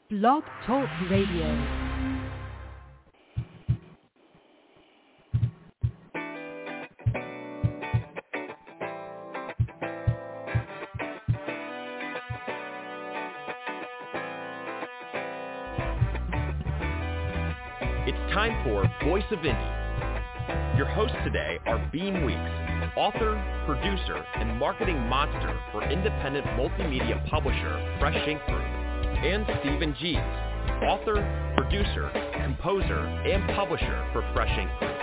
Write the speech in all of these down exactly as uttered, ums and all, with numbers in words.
Blog Talk Radio. It's time for Voice of Indie. Your hosts today are Beam Weeks, author, producer, and marketing monster for independent multimedia publisher Fresh Ink Group, and Stephen Gies, author, producer, composer, and publisher for Fresh Ink Group.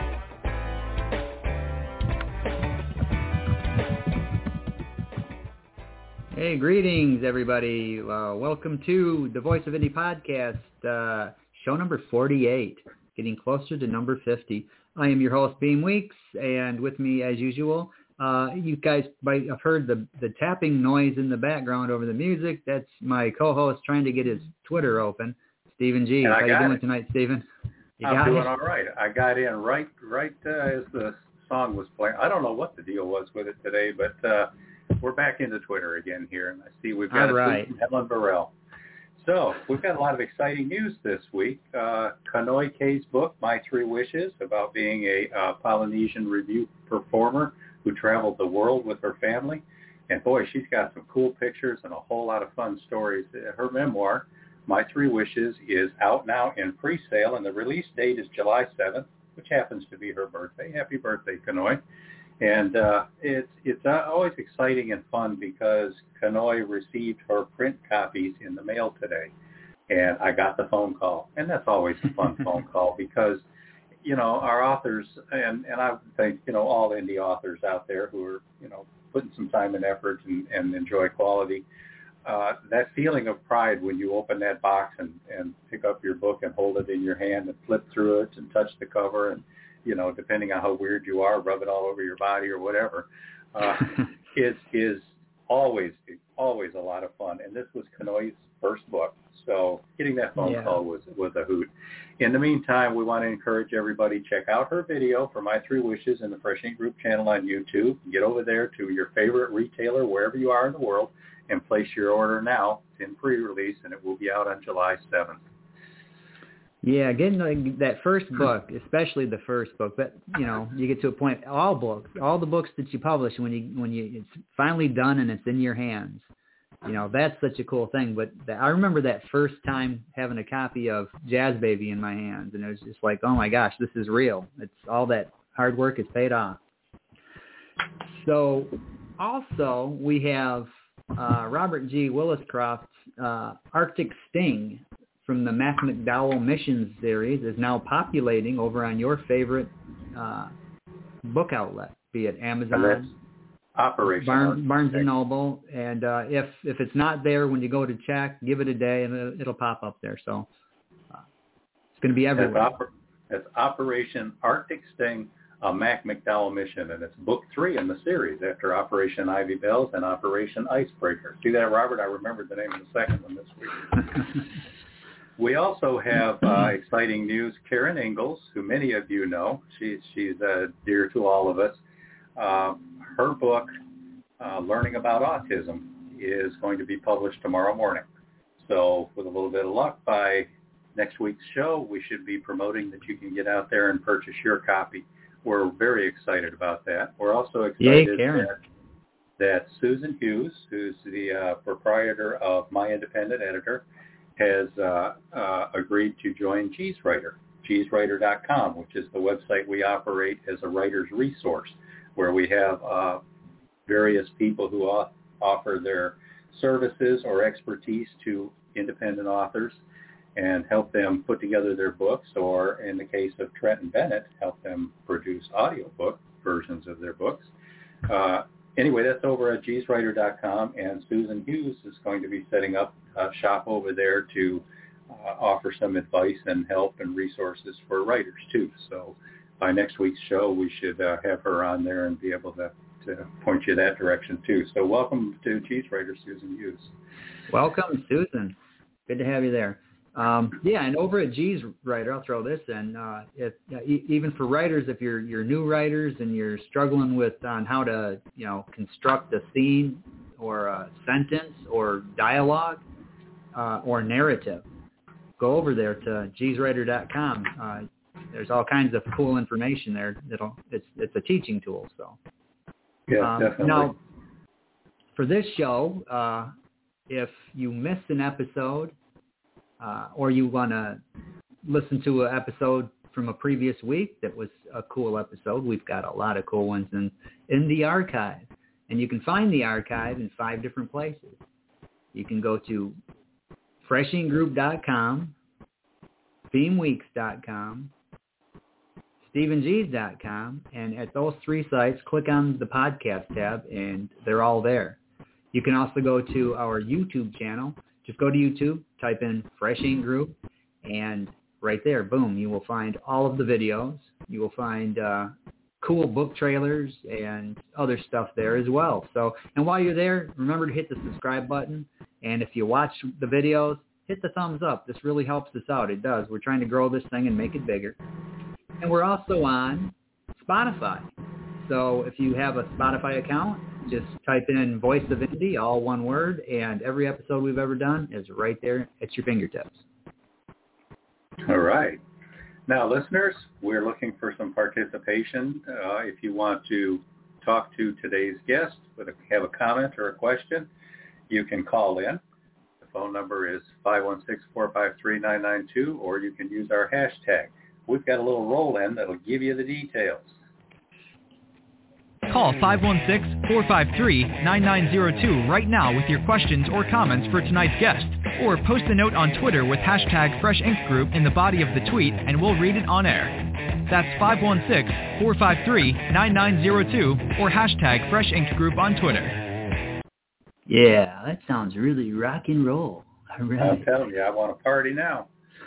Hey, greetings, everybody. Uh, welcome to the Voice of Indie podcast, uh, show number forty-eight, getting closer to number fifty. I am your host, Beam Weeks, and with me, as usual, uh, you guys might have heard the, the tapping noise in the background over the music. That's my co-host trying to get his Twitter open, Stephen Gies. How you doing it. tonight, Stephen? You I'm doing it? all right. I got in right right uh, as the song was playing. I don't know what the deal was with it today, but uh, we're back into Twitter again here, and I see we've got all right. Helen Burrell. So we've got a lot of exciting news this week. Uh, Kanoi K's book, My Three Wishes, about being a uh, Polynesian review performer who traveled the world with her family. And boy, she's got some cool pictures and a whole lot of fun stories. Her memoir, My Three Wishes, is out now in pre-sale, and the release date is July seventh, which happens to be her birthday. Happy birthday, Kanoi. And uh, it's it's uh, always exciting and fun because Kanoi received her print copies in the mail today, and I got the phone call. And that's always a fun phone call because, you know, our authors, and, and I think, you know, all indie authors out there who are, you know, putting some time and effort and, and enjoy quality, uh, that feeling of pride when you open that box and, and pick up your book and hold it in your hand and flip through it and touch the cover and, you know, depending on how weird you are, rub it all over your body or whatever, uh, is is always always a lot of fun. And this was Kanoi's first book, so getting that phone yeah. call was was a hoot. In the meantime, we want to encourage everybody, check out her video for My Three Wishes in the Fresh Ink Group channel on YouTube. Get over there to your favorite retailer, wherever you are in the world, and place your order now. It's in pre-release, and it will be out on July seventh. Yeah, getting like, that first book, especially the first book, but you know, you get to a point. All books, all the books that you publish, when you when you it's finally done and it's in your hands, you know, that's such a cool thing. But the, I remember that first time having a copy of Jazz Baby in my hands, and it was just like, oh my gosh, this is real. It's all that hard work is paid off. So, also we have uh, Robert G. Williscroft's uh, Arctic Sting from the Mac McDowell Missions series is now populating over on your favorite uh, book outlet, be it Amazon, Operation Barnes, Barnes and Noble, and uh, if if it's not there when you go to check, give it a day and it'll, it'll pop up there. So uh, it's going to be everywhere. That's, oper- that's Operation Arctic Sting, a Mac McDowell mission, and it's book three in the series after Operation Ivy Bells and Operation Icebreaker. See that, Robert? I remembered the name of the second one this week. We also have uh, exciting news. Karen Ingalls, who many of you know, she's she's uh, dear to all of us. Uh, her book, uh, Learning About Autism, is going to be published tomorrow morning. So with a little bit of luck, by next week's show, we should be promoting that you can get out there and purchase your copy. We're very excited about that. We're also excited Yay, Karen. that, that Susan Hughes, who's the uh, proprietor of My Independent Editor, has uh, uh, agreed to join Gies Writer, gies writer dot com, which is the website we operate as a writer's resource, where we have uh, various people who off- offer their services or expertise to independent authors and help them put together their books, or in the case of Trent and Bennett, help them produce audiobook versions of their books. Uh, Anyway, that's over at gies writer dot com, and Susan Hughes is going to be setting up a shop over there to uh, offer some advice and help and resources for writers, too. So by next week's show, we should uh, have her on there and be able to, to point you that direction, too. So welcome to Gies Writer, Susan Hughes. Welcome, Susan. Good to have you there. Um, yeah, and over at Gies Writer, I'll throw this in. Uh, if, uh, e- even for writers, if you're you're new writers and you're struggling with on how to you know construct a scene or a sentence or dialogue uh, or narrative, go over there to geez writer dot com. Uh, there's all kinds of cool information there. That'll it's it's a teaching tool. So yeah, um, definitely. Now, for this show, uh, if you missed an episode uh, or you want to listen to an episode from a previous week that was a cool episode, we've got a lot of cool ones in in the archive, and you can find the archive in five different places. You can go to freshing group dot com, beam weeks dot com, stephen gees dot com, and at those three sites, click on the podcast tab, and they're all there. You can also go to our YouTube channel. Just go to YouTube, type in Freshing Group, and right there, boom, you will find all of the videos. You will find uh, cool book trailers and other stuff there as well. So, and while you're there, remember to hit the subscribe button. And if you watch the videos, hit the thumbs up. This really helps us out. It does. We're trying to grow this thing and make it bigger. And we're also on Spotify. So if you have a Spotify account, just type in Voice of Indy, all one word, and every episode we've ever done is right there at your fingertips. All right. Now, listeners, we're looking for some participation. Uh, if you want to talk to today's guest, with a, have a comment or a question, you can call in. The phone number is five one six, four five three, nine nine two, or you can use our hashtag. We've got a little roll-in that'll give you the details. Call five one six, four five three, nine nine zero two right now with your questions or comments for tonight's guest. Or post a note on Twitter with hashtag Fresh Ink Group in the body of the tweet, and we'll read it on air. That's five one six, four five three, nine nine zero two or hashtag Fresh Ink Group on Twitter. Yeah, that sounds really rock and roll. Really. I'm telling you, I want to party now.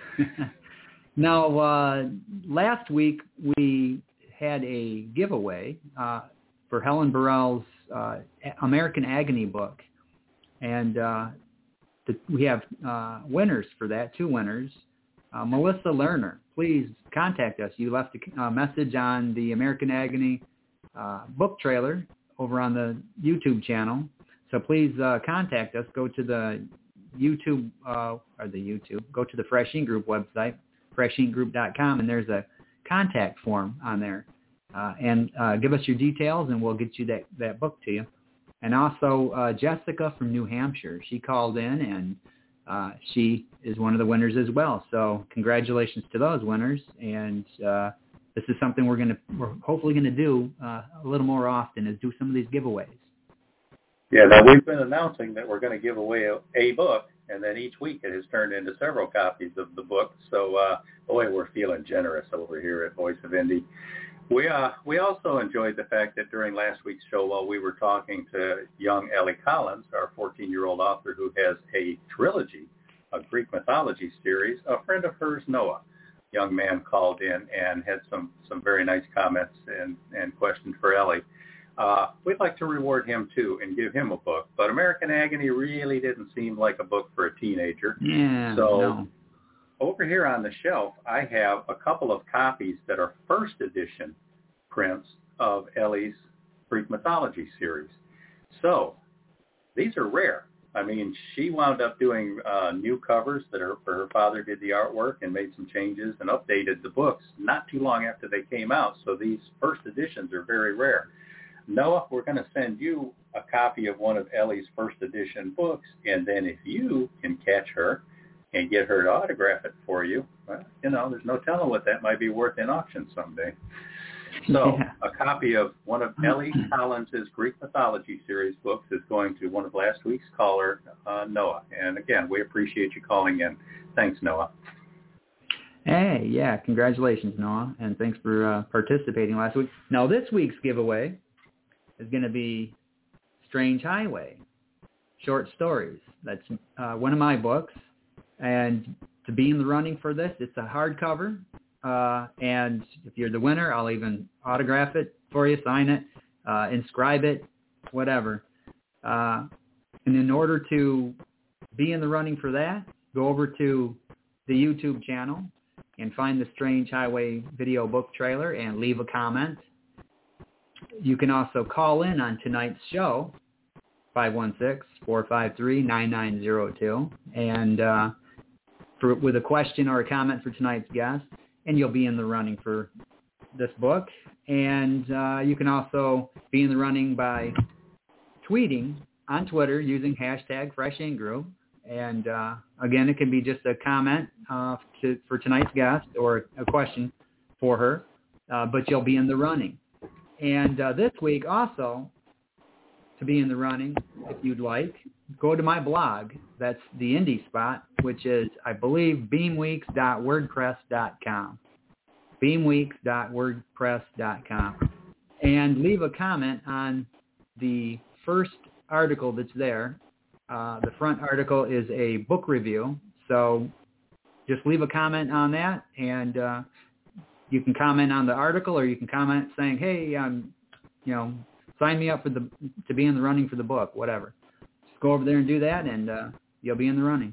Now, uh, last week we had a giveaway uh, for Helen Burrell's uh, American Agony book, and uh, the, we have uh, winners for that, two winners. Uh, Melissa Lerner, please contact us. You left a uh, message on the American Agony uh, book trailer over on the YouTube channel, so please uh, contact us. Go to the YouTube, uh, or the YouTube, go to the Fresh Ink Group website, fresh ink group dot com, and there's a contact form on there. Uh, and uh, give us your details, and we'll get you that, that book to you. And also, uh, Jessica from New Hampshire, she called in, and uh, she is one of the winners as well. So congratulations to those winners. And uh, this is something we're going to, we're hopefully going to do uh, a little more often, is do some of these giveaways. Yeah, now we've been announcing that we're going to give away a, a book, and then each week it has turned into several copies of the book. So, uh, boy, we're feeling generous over here at Voice of Indy. We uh, we also enjoyed the fact that during last week's show, while we were talking to young Ellie Collins, our fourteen-year-old author who has a trilogy, a Greek mythology series, a friend of hers, Noah, young man, called in and had some, some very nice comments and, and questions for Ellie. Uh, we'd like to reward him, too, and give him a book. But American Agony really didn't seem like a book for a teenager. Yeah, so no. Over here on the shelf, I have a couple of copies that are first edition prints of Ellie's Greek mythology series. So these are rare. I mean, she wound up doing uh, new covers that her, her father did the artwork and made some changes and updated the books not too long after they came out. So these first editions are very rare. Noah, we're going to send you a copy of one of Ellie's first edition books, and then if you can catch her and get her to autograph it for you, well, you know, there's no telling what that might be worth in auction someday. So Yeah. a copy of one of Ellie Collins' Greek mythology series books is going to one of last week's caller, uh, Noah. And again, we appreciate you calling in. Thanks, Noah. Hey, yeah, congratulations, Noah, and thanks for uh, participating last week. Now, this week's giveaway is going to be Strange Highway, short stories. That's uh, one of my books. And to be in the running for this, it's a hardcover. Uh, and if you're the winner, I'll even autograph it for you, sign it, uh, inscribe it, whatever. Uh, and in order to be in the running for that, go over to the YouTube channel and find the Strange Highway video book trailer and leave a comment. You can also call in on tonight's show, five one six, four five three, nine nine zero two, and uh, for, with a question or a comment for tonight's guest, and you'll be in the running for this book. And uh, you can also be in the running by tweeting on Twitter using hashtag Fresh Ink Group. And uh, again, it can be just a comment uh, to, for tonight's guest or a question for her, uh, but you'll be in the running. And uh, this week also, to be in the running, if you'd like, go to my blog. That's the indie spot, which is, I believe, beamweeks dot wordpress dot com. beamweeks dot wordpress dot com. And leave a comment on the first article that's there. Uh, the front article is a book review, so just leave a comment on that, and uh, you can comment on the article, or you can comment saying, "Hey, um, you know, sign me up for the to be in the running for the book," whatever. Just go over there and do that, and uh, you'll be in the running.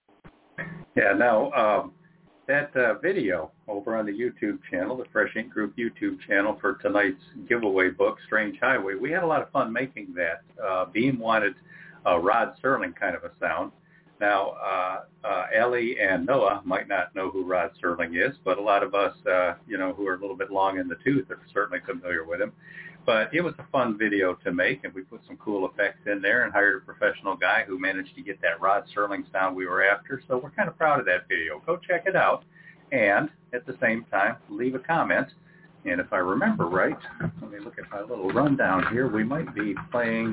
Yeah. Now um, that uh, video over on the YouTube channel, the Fresh Ink Group YouTube channel for tonight's giveaway book, Strange Highway, we had a lot of fun making that. Uh, Beam wanted a Rod Serling kind of a sound. Now, uh, uh, Ellie and Noah might not know who Rod Serling is, but a lot of us, uh, you know, who are a little bit long in the tooth are certainly familiar with him. But it was a fun video to make, and we put some cool effects in there and hired a professional guy who managed to get that Rod Serling sound we were after. So we're kind of proud of that video. Go check it out, and at the same time, leave a comment. And if I remember right, let me look at my little rundown here. We might be playing...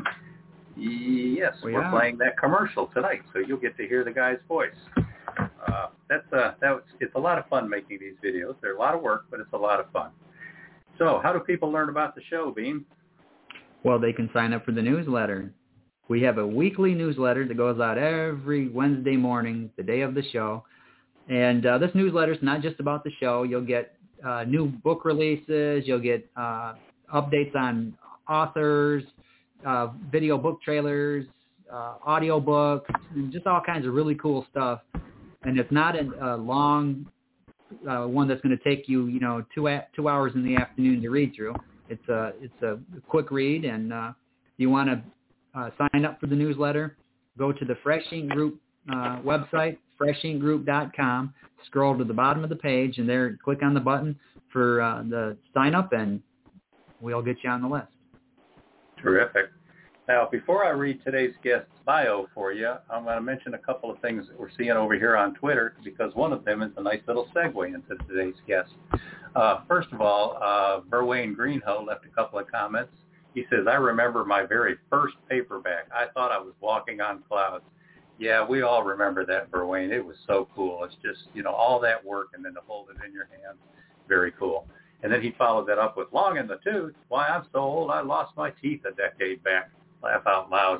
Yes, we we're are. playing that commercial tonight, so you'll get to hear the guy's voice. Uh, that's uh, that was, it's a lot of fun making these videos. They're a lot of work, but it's a lot of fun. So how do people learn about the show, Beam? Well, they can sign up for the newsletter. We have a weekly newsletter that goes out every Wednesday morning, the day of the show. And uh, this newsletter is not just about the show. You'll get uh, new book releases. You'll get uh, updates on authors, Uh, video book trailers, uh, audio books, just all kinds of really cool stuff. And it's not a, a long uh, one that's going to take you, you know, two a- two hours in the afternoon to read through. It's a it's a quick read, and uh, you want to uh, sign up for the newsletter, go to the Fresh Ink Group uh, website, fresh ink group dot com. Scroll to the bottom of the page, and there, click on the button for uh, the sign up, and we'll get you on the list. Terrific. Now, before I read today's guest's bio for you, I'm going to mention a couple of things that we're seeing over here on Twitter, because one of them is a nice little segue into today's guest. Uh, first of all, uh, Berwayne Greenhill left a couple of comments. He says, I remember my very first paperback. I thought I was walking on clouds. Yeah, we all remember that, Berwayne. It was so cool. It's just, you know, all that work and then to hold it in your hand. Very cool. And then he followed that up with long in the tooth. Why, I'm so old I lost my teeth a decade back. Laugh out loud.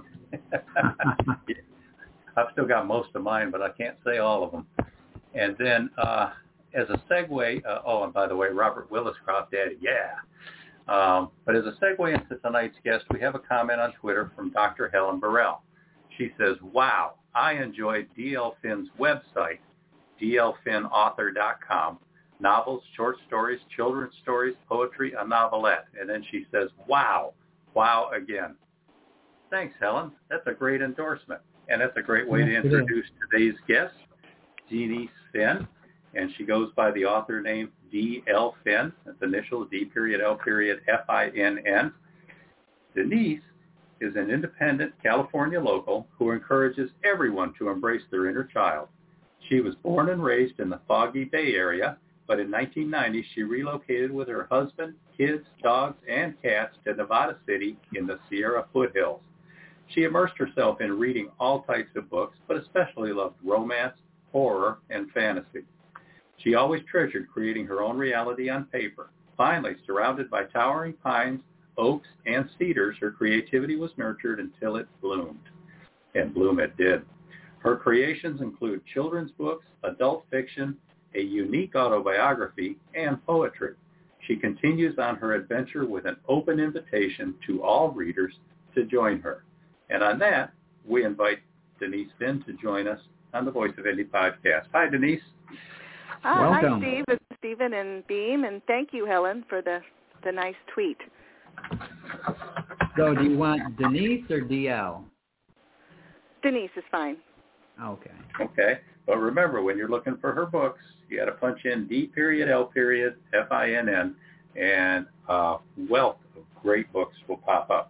I've still got most of mine, but I can't say all of them. And then uh, as a segue, uh, oh, and by the way, Robert Williscroft added, yeah. Um, but as a segue into tonight's guest, we have a comment on Twitter from Doctor Helen Burrell. She says, wow, I enjoyed D L Finn's website, d l finn author dot com. Novels, short stories, children's stories, poetry, a novelette. And then she says, wow, wow again. Thanks, Helen. That's a great endorsement. And that's a great way to introduce today's guest, Denise Finn. And she goes by the author name D L Finn. That's initials D period L period F I N N. Denise is an independent California local who encourages everyone to embrace their inner child. She was born and raised in the Foggy Bay area, but in nineteen ninety she relocated with her husband, kids, dogs, and cats to Nevada City in the Sierra foothills. She immersed herself in reading all types of books, but especially loved romance, horror, and fantasy. She always treasured creating her own reality on paper. Finally, surrounded by towering pines, oaks, and cedars, her creativity was nurtured until it bloomed. And bloom it did. Her creations include children's books, adult fiction, a unique autobiography, and poetry. She continues on her adventure with an open invitation to all readers to join her. And on that, we invite Denise Finn to join us on the Voice of Indie podcast. Hi, Denise. Hi, Welcome. Hi, Steve. It's Stephen and Beam, and thank you, Helen, for the, the nice tweet. So do you want Denise or D L? Denise is fine. Okay. Okay. But remember, when you're looking for her books, you got to punch in D period L period F I N N, and a wealth of great books will pop up.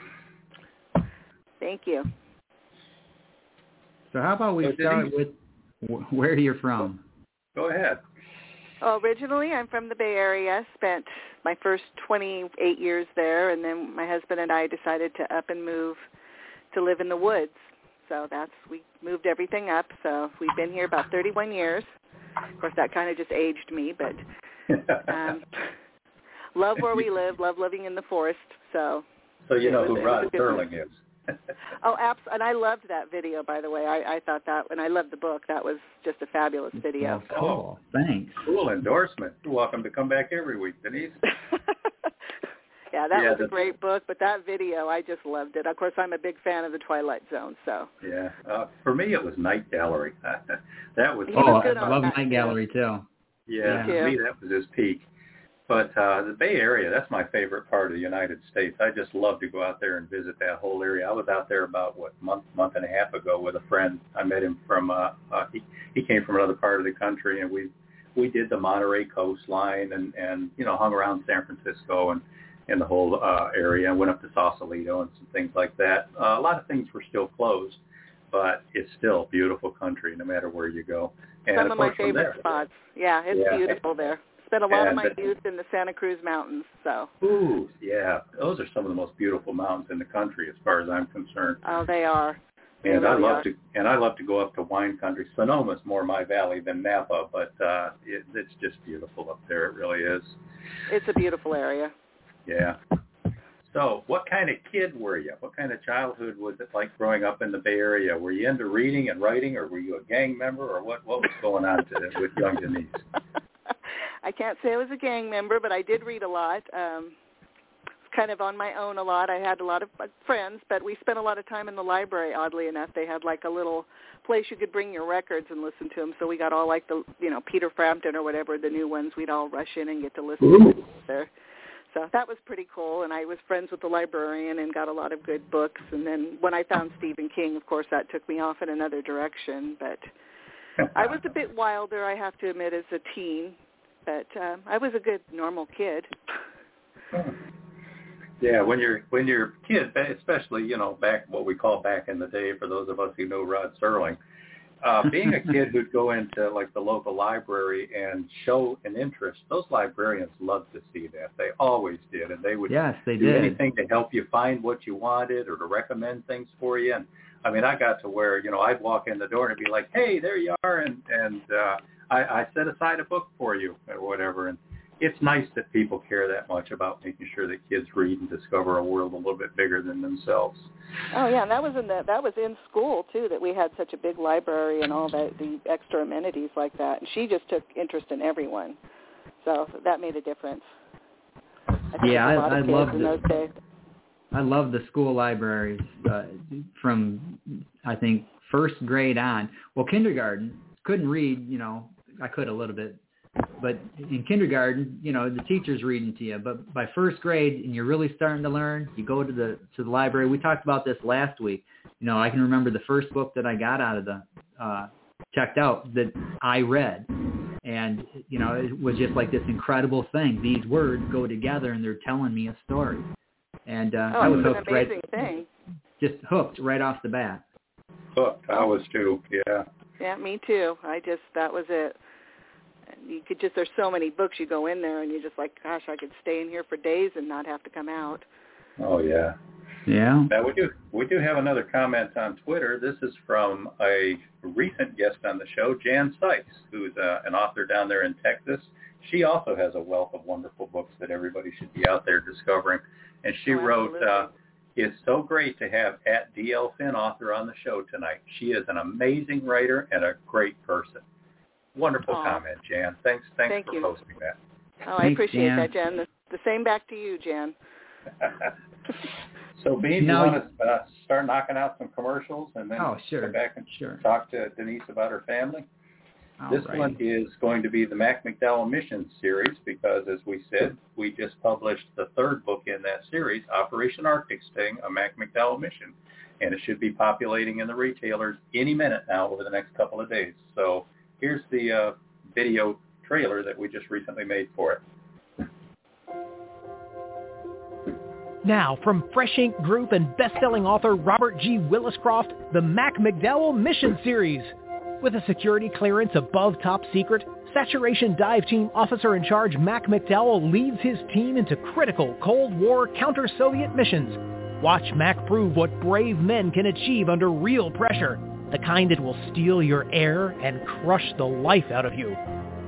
Thank you. So how about we so start Denise, with where you're from? Go ahead. Well, originally, I'm from the Bay Area. Spent my first twenty-eight years there, and then my husband and I decided to up and move to live in the woods. So that's we moved everything up. So we've been here about thirty-one years. Of course, that kind of just aged me, but um, love where we live. Love living in the forest. So. So you know was, who Rod Serling is. Oh, abs- and I loved that video, by the way. I, I thought that, and I loved the book. That was just a fabulous video. Oh, cool. Thanks. Cool endorsement. You're welcome to come back every week, Denise. Yeah, that yeah, was a great book, but that video, I just loved it. Of course, I'm a big fan of The Twilight Zone, so. Yeah. Uh, for me, it was Night Gallery. that was. He Oh, was good I on love that, Night too. Gallery, too. Yeah, Me for too. me, that was his peak. But uh, the Bay Area, that's my favorite part of the United States. I just love to go out there and visit that whole area. I was out there about, what, month, month and a half ago with a friend. I met him from, uh, uh, he, he came from another part of the country, and we we did the Monterey coastline and, and you know, hung around San Francisco and, and the whole uh, area, and went up to Sausalito and some things like that. Uh, a lot of things were still closed, but it's still a beautiful country no matter where you go. And Some of of my course, from favorite there, spots. Yeah, it's Yeah. beautiful there. Spent a lot And of my the- youth in the Santa Cruz Mountains, so. Ooh, yeah. Those are some of the most beautiful mountains in the country as far as I'm concerned. Oh, they are. They And I really love are. to and I love to go up to wine country. Sonoma's more my valley than Napa, but uh it, it's just beautiful up there. It really is. It's a beautiful area. Yeah. So, what kind of kid were you? What kind of childhood was it like growing up in the Bay Area? Were you into reading and writing, or were you a gang member, or what? What was going on to, with young Denise? I can't say I was a gang member, but I did read a lot. Um, kind of on my own a lot. I had a lot of friends, but we spent a lot of time in the library, oddly enough. They had like a little place you could bring your records and listen to them. So we got all like the, you know, Peter Frampton or whatever, the new ones. We'd all rush in and get to listen Ooh. to there. So that was pretty cool, and I was friends with the librarian and got a lot of good books. And then when I found Stephen King, of course, that took me off in another direction. But I was a bit wilder, I have to admit, as a teen. But um, I was a good, normal kid. Yeah, when you're when you're a kid, especially, you know, back what we call back in the day, for those of us who know Rod Serling, uh, being a kid who'd go into like the local library and show an interest, those librarians loved to see that. They always did, and they would Yes, they do did. anything to help you find what you wanted or to recommend things for you. And I mean, I got to where, you know, I'd walk in the door and be like, "Hey, there you are," and and uh, I, I set aside a book for you or whatever. And it's nice that people care that much about making sure that kids read and discover a world a little bit bigger than themselves. Oh yeah, and that was in the that was in school too, that we had such a big library and all that, the extra amenities like that. And she just took interest in everyone, so that made a difference. I think Yeah, there's a I- lot of I kids loved in it. those days. I love the school libraries uh, from, I think, first grade on. Well, kindergarten, couldn't read, you know, I could a little bit. But in kindergarten, you know, the teacher's reading to you. But by first grade, and you're really starting to learn, you go to the to the library. We talked about this last week. You know, I can remember the first book that I got out of the, uh, checked out that I read. And, you know, it was just like this incredible thing. These words go together, and they're telling me a story. And uh, Oh, I was it's an hooked right, amazing thing. just hooked right off the bat. Hooked, I was too, yeah. Yeah, me too. I just, that was it. And you could just, there's so many books, you go in there and you're just like, gosh, I could stay in here for days and not have to come out. Oh, yeah. Yeah. Now, we do we do have another comment on Twitter. This is from a recent guest on the show, Jan Sykes, who's uh, an author down there in Texas. She also has a wealth of wonderful books that everybody should be out there discovering. And she Oh, wrote, absolutely. uh, it's so great to have at D L Finn author on the show tonight. She is an amazing writer and a great person. Wonderful Aw. comment, Jan. Thanks, thanks Thank for you. posting that. Oh, I Thanks, appreciate Jan. that, Jen. The, the same back to you, Jan. So, Bean, Now you want to uh, start knocking out some commercials and then Oh, sure. come back and Sure. talk to Denise about her family? All this right. one is going to be the Mac McDowell Mission series because, as we said, we just published the third book in that series, Operation Arctic Sting, a Mac McDowell Mission. And it should be populating in the retailers any minute now over the next couple of days. So here's the uh, video trailer that we just recently made for it. Now, from Fresh Ink Group and best-selling author Robert G. Williscroft, the Mac McDowell Mission Series. With a security clearance above top secret, Saturation Dive Team Officer in Charge Mac McDowell leads his team into critical Cold War counter-Soviet missions. Watch Mac prove what brave men can achieve under real pressure, the kind that will steal your air and crush the life out of you.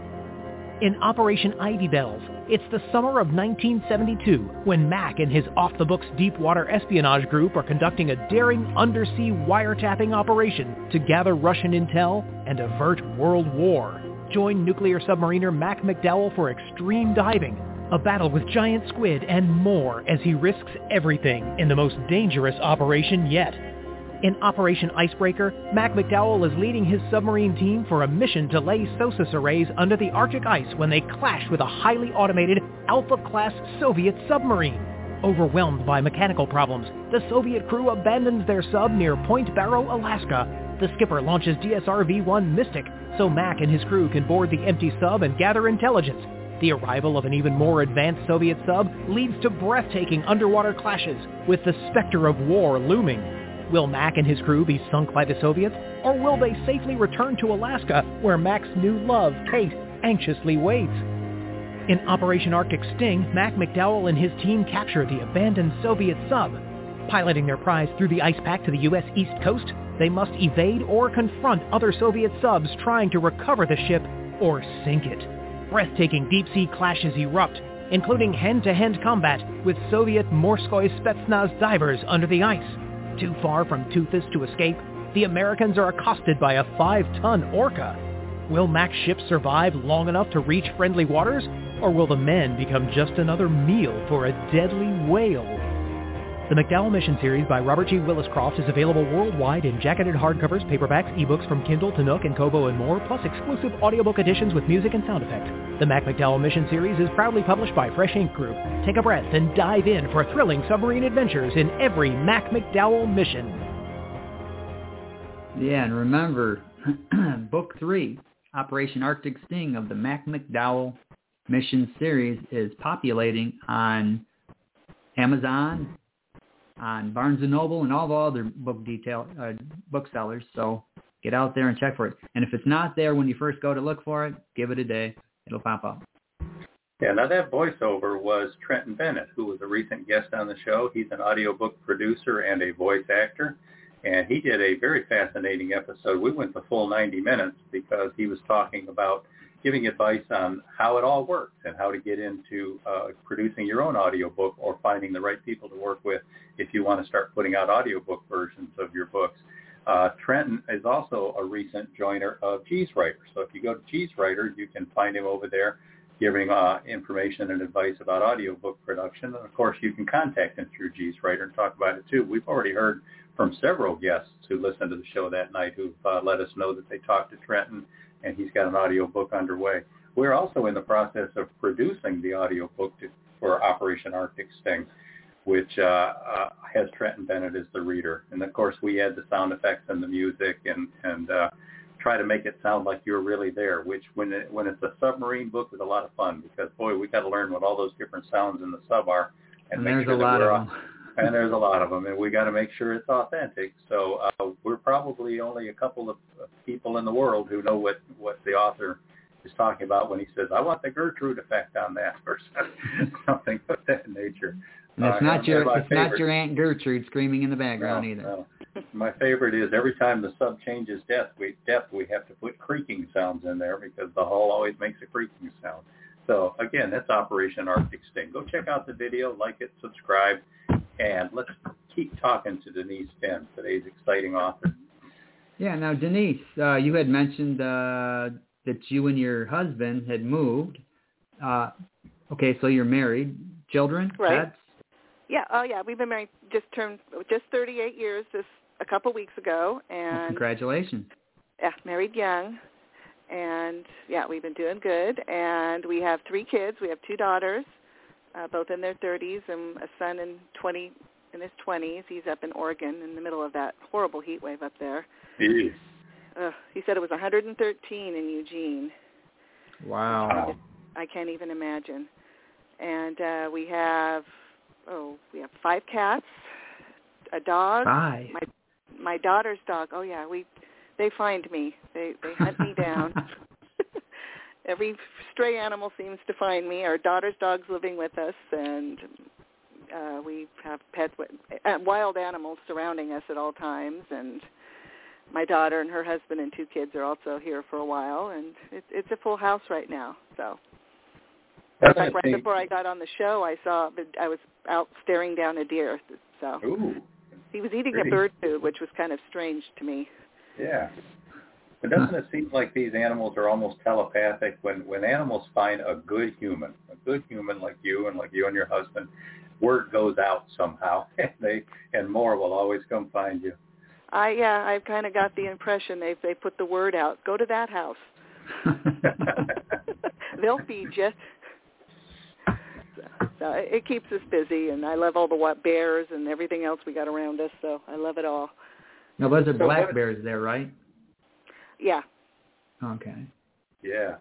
In Operation Ivy Bells, it's the summer of nineteen seventy-two when Mac and his off-the-books Deepwater Espionage Group are conducting a daring undersea wiretapping operation to gather Russian intel and avert World War. Join nuclear submariner Mac McDowell for extreme diving, a battle with giant squid, and more as he risks everything in the most dangerous operation yet. In Operation Icebreaker, Mac McDowell is leading his submarine team for a mission to lay SOSUS arrays under the Arctic ice when they clash with a highly automated Alpha-class Soviet submarine. Overwhelmed by mechanical problems, the Soviet crew abandons their sub near Point Barrow, Alaska. The skipper launches D S R V one Mystic so Mac and his crew can board the empty sub and gather intelligence. The arrival of an even more advanced Soviet sub leads to breathtaking underwater clashes, with the specter of war looming. Will Mac and his crew be sunk by the Soviets, or will they safely return to Alaska, where Mac's new love, Kate, anxiously waits? In Operation Arctic Sting, Mac McDowell and his team capture the abandoned Soviet sub. Piloting their prize through the ice pack to the U S East Coast, they must evade or confront other Soviet subs trying to recover the ship or sink it. Breathtaking deep-sea clashes erupt, including hand-to-hand combat with Soviet Morskoy Spetsnaz divers under the ice. Too far from Toothus to escape, the Americans are accosted by a five-ton orca. Will Mac's ship survive long enough to reach friendly waters, or will the men become just another meal for a deadly whale? The McDowell Mission series by Robert G. Williscroft is available worldwide in jacketed hardcovers, paperbacks, ebooks from Kindle to Nook and Kobo and more, plus exclusive audiobook editions with music and sound effects. The Mac McDowell Mission series is proudly published by Fresh Ink Group. Take a breath and dive in for thrilling submarine adventures in every Mac McDowell mission. Yeah, and remember, Book three, Operation Arctic Sting of the Mac McDowell Mission series is populating on Amazon, on Barnes and Noble, and all the other book detail uh, booksellers. So get out there and check for it. And if it's not there when you first go to look for it, give it a day. It'll pop up. Yeah, now that voiceover was Trenton Bennett, who was a recent guest on the show. He's an audiobook producer and a voice actor, and he did a very fascinating episode. We went the full ninety minutes because he was talking about giving advice on how it all works and how to get into uh, producing your own audiobook or finding the right people to work with if you want to start putting out audiobook versions of your books. Uh, Trenton is also a recent joiner of G's Writer. So if you go to G's Writer, you can find him over there giving uh, information and advice about audiobook production. And, of course, you can contact him through G's Writer and talk about it, too. We've already heard from several guests who listened to the show that night who've uh, let us know that they talked to Trenton, and he's got an audiobook underway. We're also in the process of producing the audiobook to, for Operation Arctic Sting, which uh, uh, has Trenton Bennett as the reader. And, of course, we add the sound effects and the music and, and uh, try to make it sound like you're really there, which when it, when it's a submarine book is a lot of fun because, boy, we got to learn what all those different sounds in the sub are. And, and make there's sure a that lot we're of them. And there's a lot of them, and we got to make sure it's authentic. So uh, we're probably only a couple of people in the world who know what, what the author is talking about when he says, I want the Gertrude effect on that, or something of that nature. And it's uh, not your it's favorite. not your Aunt Gertrude screaming in the background no, either. No. My favorite is every time the sub changes depth, we, depth, we have to put creaking sounds in there because the hull always makes a creaking sound. So, again, that's Operation Arctic Sting. Go check out the video, like it, subscribe, and let's keep talking to Denise Fenn, today's exciting author. Yeah, now, Denise, uh, you had mentioned uh, that you and your husband had moved. Uh, okay, so you're married. Children? Right. Pets? Yeah, oh, yeah. We've been married just turned just thirty-eight years this a couple weeks ago. and well, congratulations. Yeah, married young. And, yeah, we've been doing good. And we have three kids. We have two daughters, uh, both in their thirties, and a son in twenty in his twenties. He's up in Oregon in the middle of that horrible heat wave up there. Jeez. Uh, he said it was one hundred thirteen in Eugene. Wow. I can't even imagine. And uh, we have, oh, we have five cats, a dog. Five. My my daughter's dog. Oh yeah, we they find me. They they hunt me down. Every stray animal seems to find me. Our daughter's dog's living with us, and uh, we have pets, uh, wild animals surrounding us at all times. And my daughter and her husband and two kids are also here for a while, and it's it's a full house right now. So, in fact, right before I got on the show, I saw I was out staring down a deer. So Ooh, he was eating pretty. a bird food, which was kind of strange to me. Yeah. But doesn't it seem like these animals are almost telepathic? When when animals find a good human, a good human like you and like you and your husband, word goes out somehow, and they and more will always come find you. I yeah, I've kind of got the impression they they put the word out. Go to that house. They'll feed you. So, so it keeps us busy, and I love all the what bears and everything else we got around us. So I love it all. Now those are So black what- bears there, right? Yeah. Okay. Yeah.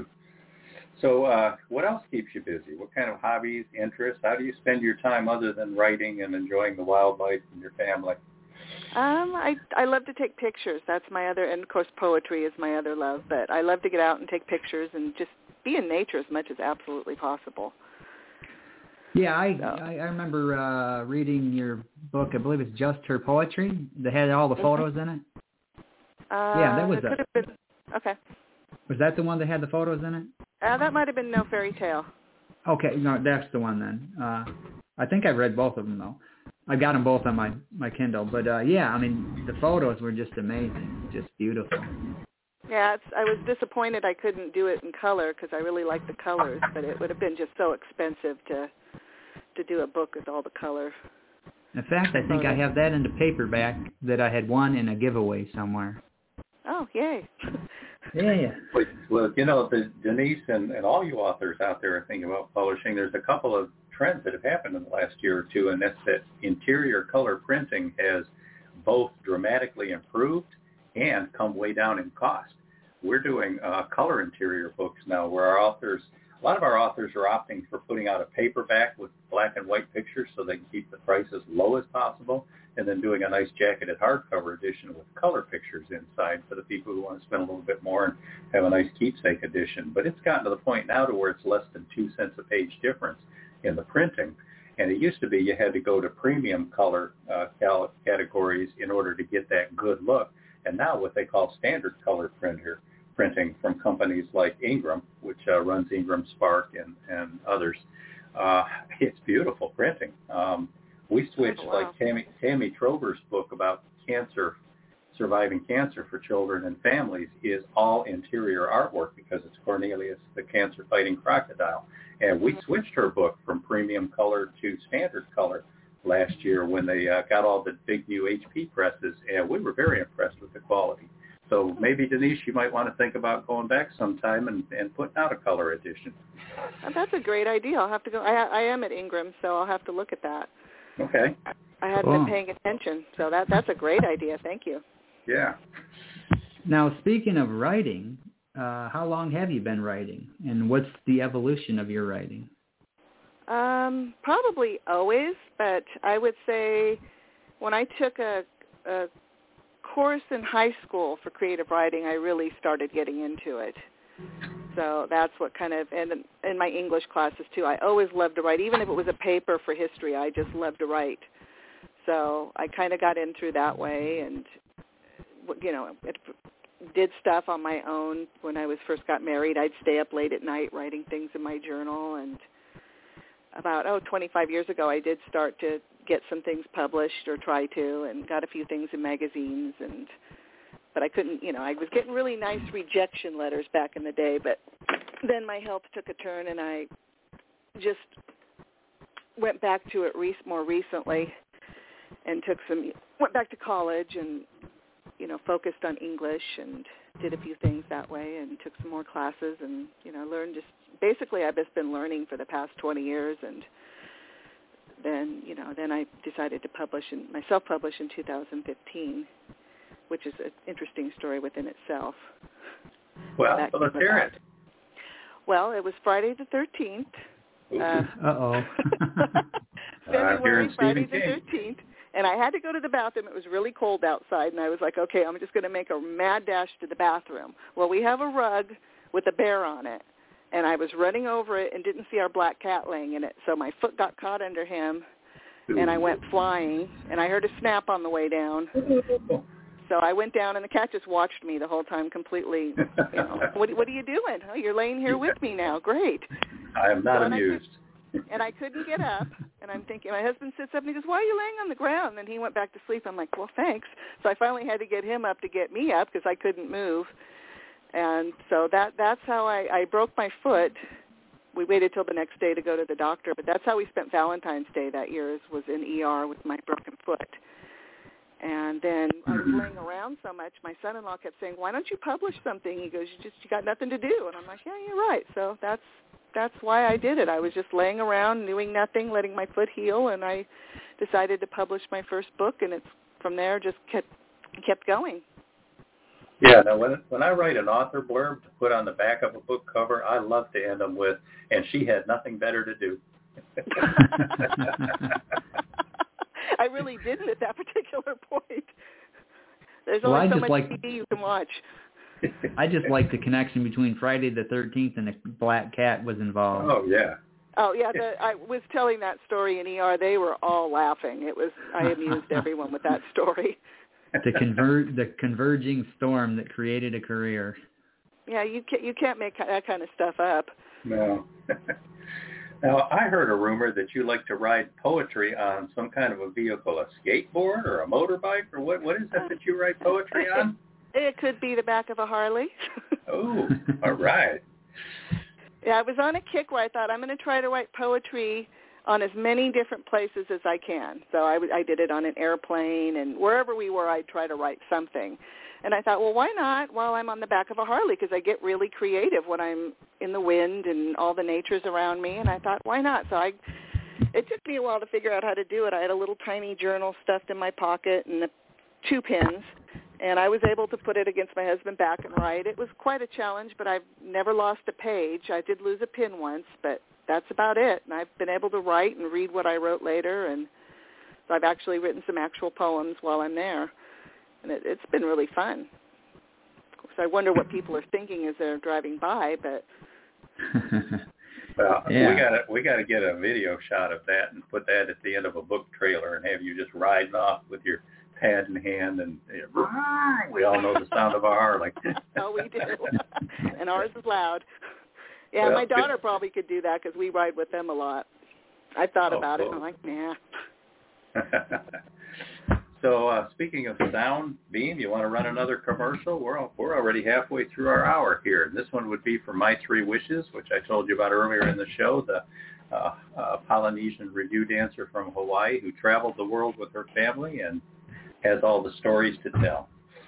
So uh, what else keeps you busy? What kind of hobbies, interests? How do you spend your time other than writing and enjoying the wildlife and your family? Um, I I love to take pictures. That's my other, and of course poetry is my other love. But I love to get out and take pictures and just be in nature as much as absolutely possible. Yeah, I So. I, I remember uh, reading your book. I believe it's Just Her Poetry. That had all the photos in it. Uh, Yeah, that was it a- could have been, okay. Was that the one that had the photos in it? Uh, that might have been No Fairy Tale. Okay, no, that's the one then. Uh, I think I've read both of them though. I got them both on my my Kindle. But uh, yeah, I mean the photos were just amazing, just beautiful. Yeah, it's, I was disappointed I couldn't do it in color because I really like the colors, but it would have been just so expensive to to do a book with all the color. In fact, I think I have that in the paperback that I had won in a giveaway somewhere. Oh, yay. Yeah, yeah. Well, well, you know, the, Denise and, and all you authors out there are thinking about publishing. There's a couple of trends that have happened in the last year or two, and that's that interior color printing has both dramatically improved and come way down in cost. We're doing uh, color interior books now where our authors, a lot of our authors are opting for putting out a paperback with black and white pictures so they can keep the price as low as possible, and then doing a nice jacketed hardcover edition with color pictures inside for the people who want to spend a little bit more and have a nice keepsake edition. But it's gotten to the point now to where it's less than two cents a page difference in the printing. And it used to be you had to go to premium color uh, cal- categories in order to get that good look. And now what they call standard color printer printing from companies like Ingram, which uh, runs Ingram Spark and, and others, uh, it's beautiful printing. Um, we switched, Oh, wow. like Tammy, Tammy Trover's book about cancer, surviving cancer for children and families is all interior artwork because it's Cornelius, the cancer-fighting crocodile. And we switched her book from premium color to standard color last year when they uh, got all the big new H P presses, and we were very impressed with the quality. So maybe, Denise, you might want to think about going back sometime and, and putting out a color edition. Oh, that's a great idea. I'll have to go. I, I am at Ingram, so I'll have to look at that. Okay. I hadn't Cool. been paying attention, so that that's a great idea. Thank you. Yeah. Now, speaking of writing, uh, how long have you been writing, and what's the evolution of your writing? Um, probably always, but I would say when I took a, a course in high school for creative writing, I really started getting into it. So that's what kind of, and in my English classes too, I always loved to write. Even if it was a paper for history, I just loved to write. So I kind of got in through that way, and, you know, it, did stuff on my own. When I was first got married, I'd stay up late at night writing things in my journal, and about, oh, twenty-five years ago, I did start to get some things published or try to, and got a few things in magazines, and but I couldn't, you know, I was getting really nice rejection letters back in the day, but then my health took a turn, and I just went back to it re- more recently and took some, went back to college and, you know, focused on English and did a few things that way and took some more classes and, you know, learned just basically I've just been learning for the past twenty years. And then, you know, then I decided to publish and myself publish in two thousand fifteen, which is an interesting story within itself. Well, so let's hear it. Well, it was Friday the thirteenth. Uh, Uh-oh. February, Friday the thirteenth. And I had to go to the bathroom. It was really cold outside, and I was like, okay, I'm just going to make a mad dash to the bathroom. Well, we have a rug with a bear on it, and I was running over it and didn't see our black cat laying in it. So my foot got caught under him, and I went flying, and I heard a snap on the way down. So I went down, and the cat just watched me the whole time completely. You know, what, what are you doing? Oh, you're laying here with me now. Great. I am not so, amused. And I, and I couldn't get up, and I'm thinking, my husband sits up, and he goes, why are you laying on the ground? And then he went back to sleep. I'm like, well, thanks. So I finally had to get him up to get me up because I couldn't move. And so that that's how I, I broke my foot. We waited till the next day to go to the doctor, but that's how we spent Valentine's Day that year, was in E R with my broken foot. And then I was laying around so much, my son-in-law kept saying, why don't you publish something? He goes, you just you got nothing to do. And I'm like, yeah, you're right. So that's that's why I did it. I was just laying around doing nothing, letting my foot heal, and I decided to publish my first book, and it's from there just kept kept going. Yeah, now when when I write an author blurb to put on the back of a book cover, I love to end them with, and she had nothing better to do. I really didn't at that particular point. There's well, only I so just much like, T V you can watch. I just like the connection between Friday the thirteenth and the black cat was involved. Oh, yeah. Oh, yeah. The, I was telling that story in E R. They were all laughing. It was I amused everyone with that story. The conver- the converging storm that created a career. Yeah, you can't, you can't make that kind of stuff up. No. Now, I heard a rumor that you like to ride poetry on some kind of a vehicle, a skateboard or a motorbike, or what? What is that that you write poetry on? It could be the back of a Harley. Oh, all right. Yeah, I was on a kick where I thought I'm going to try to write poetry on as many different places as I can. So I, w- I did it on an airplane, and wherever we were, I'd try to write something. And I thought, well, why not while I'm on the back of a Harley? Because I get really creative when I'm in the wind and all the nature's around me. And I thought, why not? So I, it took me a while to figure out how to do it. I had a little tiny journal stuffed in my pocket and the two pins, and I was able to put it against my husband's back and write. It was quite a challenge, but I've never lost a page. I did lose a pin once, but that's about it. And I've been able to write and read what I wrote later, and so I've actually written some actual poems while I'm there. And it, it's been really fun. Of course, I wonder what people are thinking as they're driving by, but well, yeah. we got to we got to get a video shot of that and put that at the end of a book trailer and have you just riding off with your pad in hand, and you know, we all know the sound of a Harley. Oh, we do, and ours is loud. Yeah, well, my daughter good. probably could do that because we ride with them a lot. I thought oh, about cool. it, and I'm like, nah. So uh, speaking of sound, Beam, you want to run another commercial? We're we're already halfway through our hour here. And this one would be for My Three Wishes, which I told you about earlier in the show, the uh, uh, Polynesian review dancer from Hawaii who traveled the world with her family and has all the stories to tell.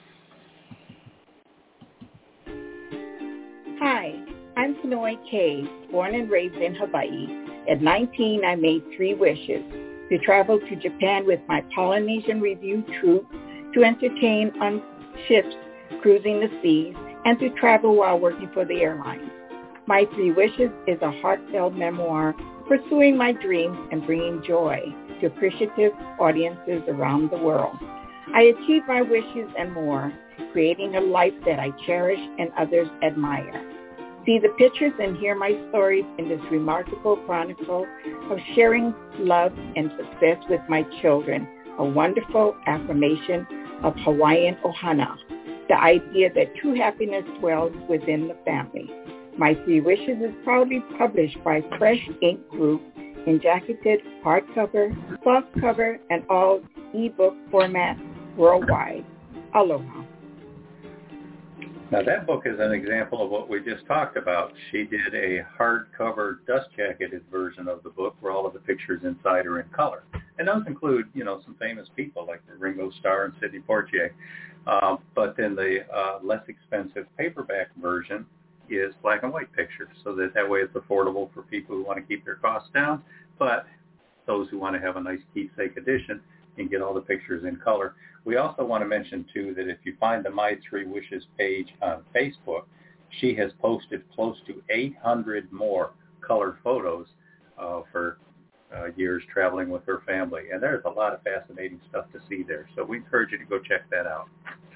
Hi, I'm Kanoi Kay, born and raised in Hawaii. At nineteen, I made three wishes: to travel to Japan with my Polynesian Review troupe, to entertain on ships cruising the seas, and to travel while working for the airlines. My Three Wishes is a heartfelt memoir pursuing my dreams and bringing joy to appreciative audiences around the world. I achieved my wishes and more, creating a life that I cherish and others admire. See the pictures and hear my stories in this remarkable chronicle of sharing love and success with my children, a wonderful affirmation of Hawaiian ohana, the idea that true happiness dwells within the family. My Three Wishes is proudly published by Fresh Ink Group in jacketed, hardcover, softcover, and all ebook formats worldwide. Aloha. Now, that book is an example of what we just talked about. She did a hardcover, dust-jacketed version of the book where all of the pictures inside are in color. And those include, you know, some famous people like Ringo Starr and Sidney Poitier. Uh, but then the uh, less expensive paperback version is black and white pictures, so that that way it's affordable for people who want to keep their costs down, but those who want to have a nice keepsake edition and get all the pictures in color. We also want to mention, too, that if you find the My Three Wishes page on Facebook, she has posted close to eight hundred more colored photos uh, for uh, years traveling with her family. And there's a lot of fascinating stuff to see there. So we encourage you to go check that out.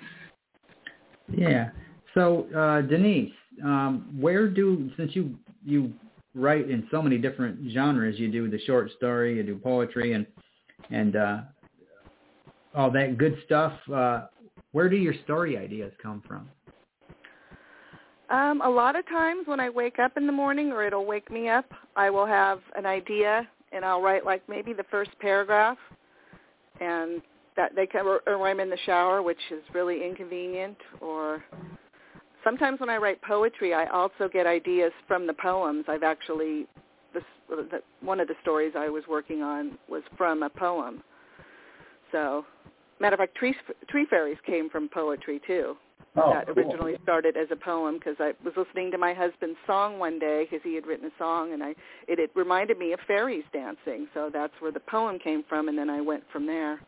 Yeah. So, uh, Denise, um, where do, since you, you write in so many different genres, you do the short story, you do poetry, and, and uh, all that good stuff, uh, where do your story ideas come from? Um, a lot of times when I wake up in the morning, or it'll wake me up, I will have an idea, and I'll write like maybe the first paragraph, and that they come, or, or I'm in the shower, which is really inconvenient. Or sometimes when I write poetry, I also get ideas from the poems. I've actually, this, the, one of the stories I was working on was from a poem. So, matter of fact, Tree, Tree Fairies came from poetry too. Oh, that cool. Originally started as a poem because I was listening to my husband's song one day because he had written a song, and I it, it reminded me of fairies dancing. So that's where the poem came from, and then I went from there.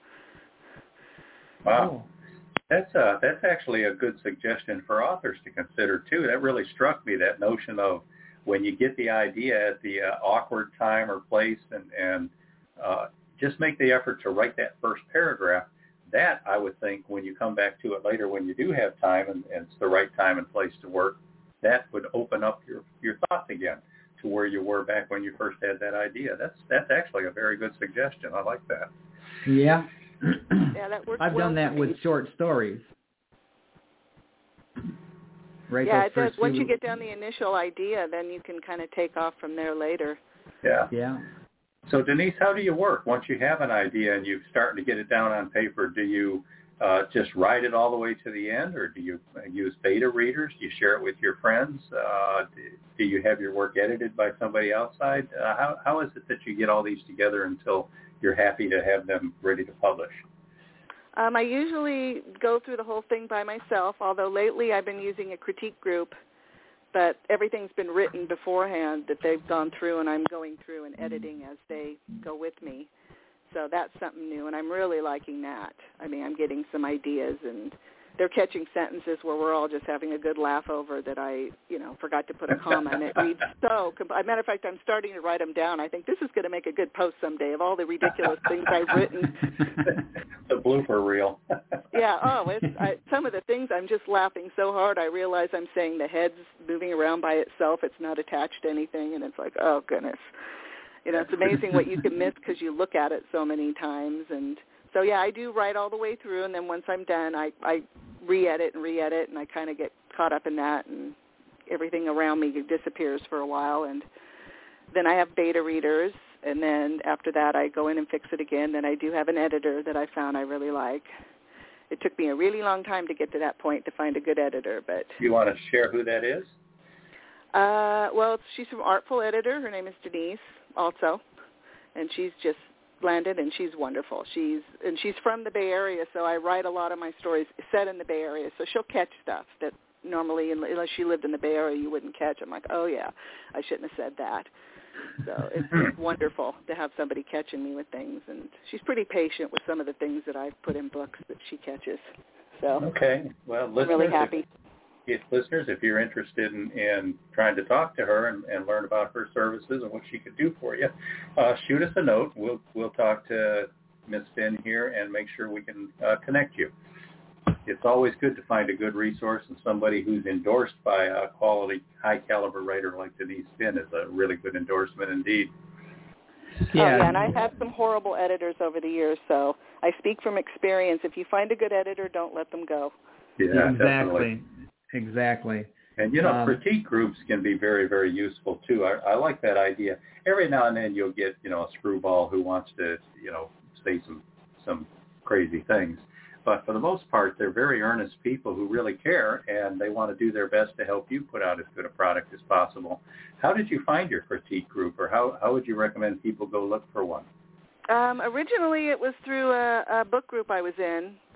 Wow. That's uh, that's actually a good suggestion for authors to consider, too. That really struck me, that notion of when you get the idea at the uh, awkward time or place, and, and uh, just make the effort to write that first paragraph. That, I would think, when you come back to it later, when you do have time and, and it's the right time and place to work, that would open up your, your thoughts again to where you were back when you first had that idea. That's that's actually a very good suggestion. I like that. Yeah. Yeah, that works I've well done that for me. with short stories. Right. Yeah, it does. few... Once you get down the initial idea, then you can kind of take off from there later. Yeah. Yeah. So, Denise, how do you work? Once you have an idea and you're starting to get it down on paper, do you uh, just write it all the way to the end, or do you use beta readers? Do you share it with your friends? Uh, do you have your work edited by somebody outside? Uh, how, how is it that you get all these together until you're happy to have them ready to publish? Um, I usually go through the whole thing by myself, although lately I've been using a critique group, but everything's been written beforehand that they've gone through, and I'm going through and editing as they go with me. So that's something new, and I'm really liking that. I mean, I'm getting some ideas, and they're catching sentences where we're all just having a good laugh over that I, you know, forgot to put a comma, and it reads so. As a matter of fact, I'm starting to write them down. I think this is going to make a good post someday of all the ridiculous things I've written. The blooper reel. Yeah, oh, it's, I, some of the things I'm just laughing so hard I realize I'm saying the head's moving around by itself. It's not attached to anything, and it's like, oh, goodness. You know, it's amazing what you can miss because you look at it so many times. And so, yeah, I do write all the way through, and then once I'm done, I, I re-edit and re-edit, and I kind of get caught up in that, and everything around me disappears for a while. And then I have beta readers, and then after that I go in and fix it again. Then I do have an editor that I found I really like. It took me a really long time to get to that point to find a good editor. But you want to share who that is? Uh, well, she's from Artful Editor. Her name is Denise also, and she's just landed, and she's wonderful. She's and she's from the Bay Area, so I write a lot of my stories set in the Bay Area, so she'll catch stuff that normally, unless she lived in the Bay Area, you wouldn't catch. I'm like, oh, yeah, I shouldn't have said that. So it's, it's wonderful to have somebody catching me with things, and she's pretty patient with some of the things that I've put in books that she catches. So okay, well, I'm really happy. If, if listeners, if you're interested in, in trying to talk to her and, and learn about her services and what she could do for you, uh, shoot us a note. We'll we'll talk to Miz Finn here and make sure we can uh, connect you. It's always good to find a good resource, and somebody who's endorsed by a quality, high-caliber writer like Denise Finn is a really good endorsement indeed. Yeah. Oh, yeah, and I've had some horrible editors over the years, so I speak from experience. If you find a good editor, don't let them go. Yeah, exactly. Definitely. Exactly. And, you know, um, critique groups can be very, very useful, too. I, I like that idea. Every now and then you'll get, you know, a screwball who wants to, you know, say some some crazy things. But for the most part, they're very earnest people who really care, and they want to do their best to help you put out as good a product as possible. How did you find your critique group, or how, how would you recommend people go look for one? Um, originally, it was through a, a book group I was in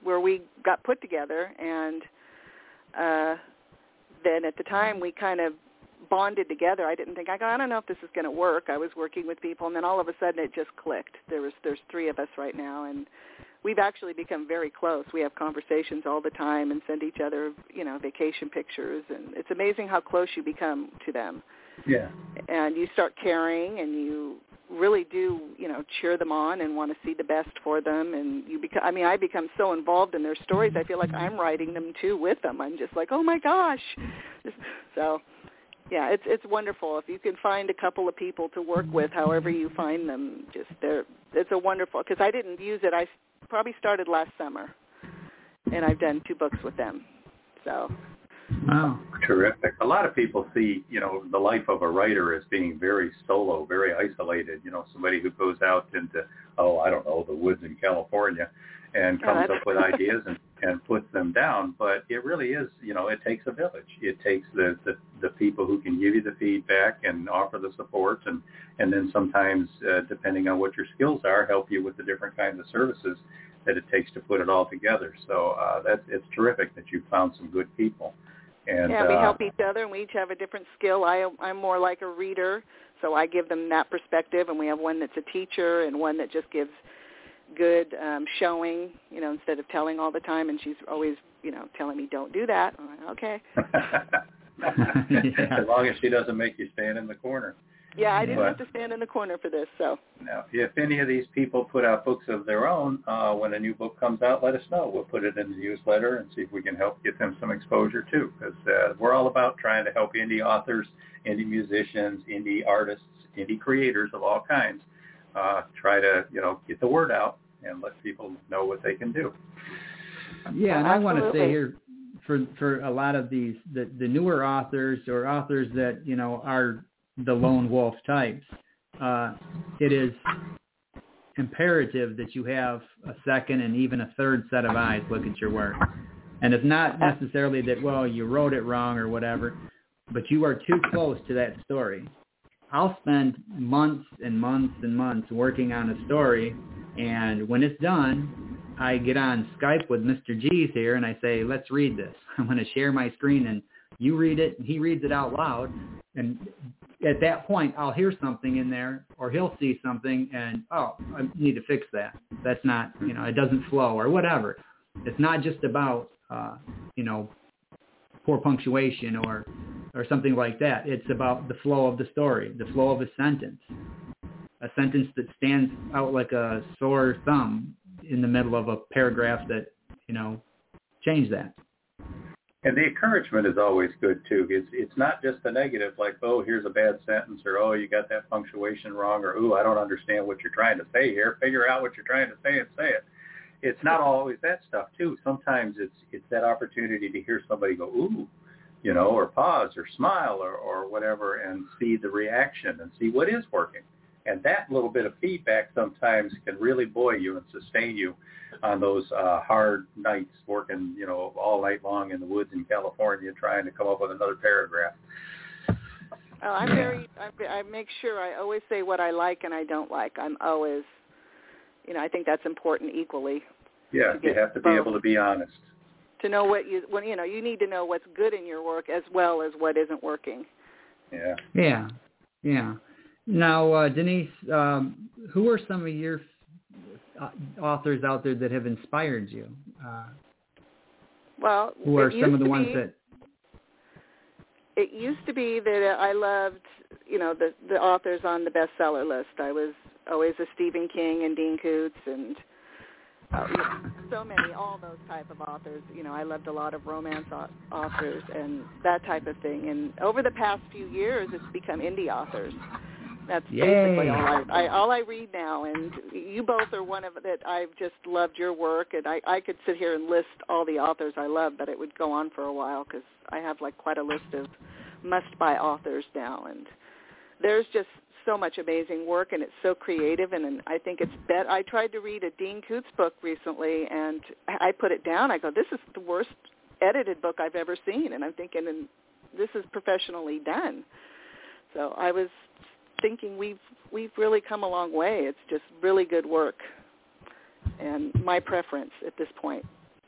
where we got put together, and uh, then at the time we kind of bonded together. I didn't think, I go, I don't know if this is going to work. I was working with people, and then all of a sudden it just clicked. There was there's three of us right now, and we've actually become very close. We have conversations all the time and send each other, you know, vacation pictures, and it's amazing how close you become to them. Yeah. And you start caring, and you really do, you know, cheer them on and want to see the best for them. And you become, I mean, I become so involved in their stories. I feel like I'm writing them too with them. I'm just like, oh my gosh. So, yeah, it's it's wonderful. If you can find a couple of people to work with, however you find them, just they're, it's a wonderful, because I didn't use it. I probably started last summer, and I've done two books with them. So. Wow. Terrific. A lot of people see, you know, the life of a writer as being very solo, very isolated. You know, somebody who goes out into, oh, I don't know, the woods in California and comes oh, up with ideas and, and puts them down. But it really is, you know, it takes a village. It takes the, the, the people who can give you the feedback and offer the support, and, and then sometimes, uh, depending on what your skills are, help you with the different kinds of services that it takes to put it all together. So uh, that's, it's terrific that you've found some good people. And, yeah, we uh, help each other, and we each have a different skill. I, I'm more like a reader, so I give them that perspective, and we have one that's a teacher and one that just gives good um, showing, you know, instead of telling all the time, and she's always, you know, telling me, don't do that. I'm like, okay. Yeah. As long as she doesn't make you stand in the corner. Yeah, I didn't But, have to stand in the corner for this, so. Now, if any of these people put out books of their own, uh, when a new book comes out, let us know. We'll put it in the newsletter and see if we can help get them some exposure, too, because uh, we're all about trying to help indie authors, indie musicians, indie artists, indie creators of all kinds uh, try to, you know, get the word out and let people know what they can do. Yeah, and Absolutely. I want to say here, for for a lot of these, the, the newer authors or authors that, you know, are the lone wolf types, uh, it is imperative that you have a second and even a third set of eyes look at your work. And it's not necessarily that, well, you wrote it wrong or whatever, but you are too close to that story. I'll spend months and months and months working on a story, and when it's done, I get on Skype with Mister G's here, and I say, let's read this. I'm going to share my screen, and you read it, and he reads it out loud, and at that point, I'll hear something in there, or he'll see something, and, oh, I need to fix that. That's not, you know, it doesn't flow, or whatever. It's not just about, uh, you know, poor punctuation or or something like that. It's about the flow of the story, the flow of a sentence, a sentence that stands out like a sore thumb in the middle of a paragraph that, you know, change that. And the encouragement is always good, too. It's it's not just the negative, like, oh, here's a bad sentence, or, oh, you got that punctuation wrong, or, ooh, I don't understand what you're trying to say here. Figure out what you're trying to say and say it. It's not always that stuff, too. Sometimes it's it's that opportunity to hear somebody go, ooh, you know, or pause or smile or, or whatever, and see the reaction and see what is working. And that little bit of feedback sometimes can really buoy you and sustain you on those uh, hard nights working, you know, all night long in the woods in California trying to come up with another paragraph. Oh, I'm very, I, I make sure I always say what I like and I don't like. I'm always, you know, I think that's important equally. Yeah, you have to be able to be honest. To know what you, when you know, you need to know what's good in your work as well as what isn't working. Yeah. Yeah, yeah. Now, uh, Denise, um, who are some of your uh, authors out there that have inspired you? Uh, well, who are some of the ones be, that? It used to be that I loved, you know, the the authors on the bestseller list. I was always a Stephen King and Dean Koontz and uh, you know, so many, all those type of authors. You know, I loved a lot of romance authors and that type of thing. And over the past few years, it's become indie authors. That's Yay. basically all I, I all I read now, and you both are one of that. I've just loved your work, and I, I could sit here and list all the authors I love, but it would go on for a while because I have like quite a list of must-buy authors now, and there's just so much amazing work, and it's so creative, and, and I think it's bet. I tried to read a Dean Koontz book recently, and I put it down. I go, this is the worst edited book I've ever seen, and I'm thinking, and this is professionally done. So I was thinking we've we've really come a long way. It's just really good work, and my preference at this point.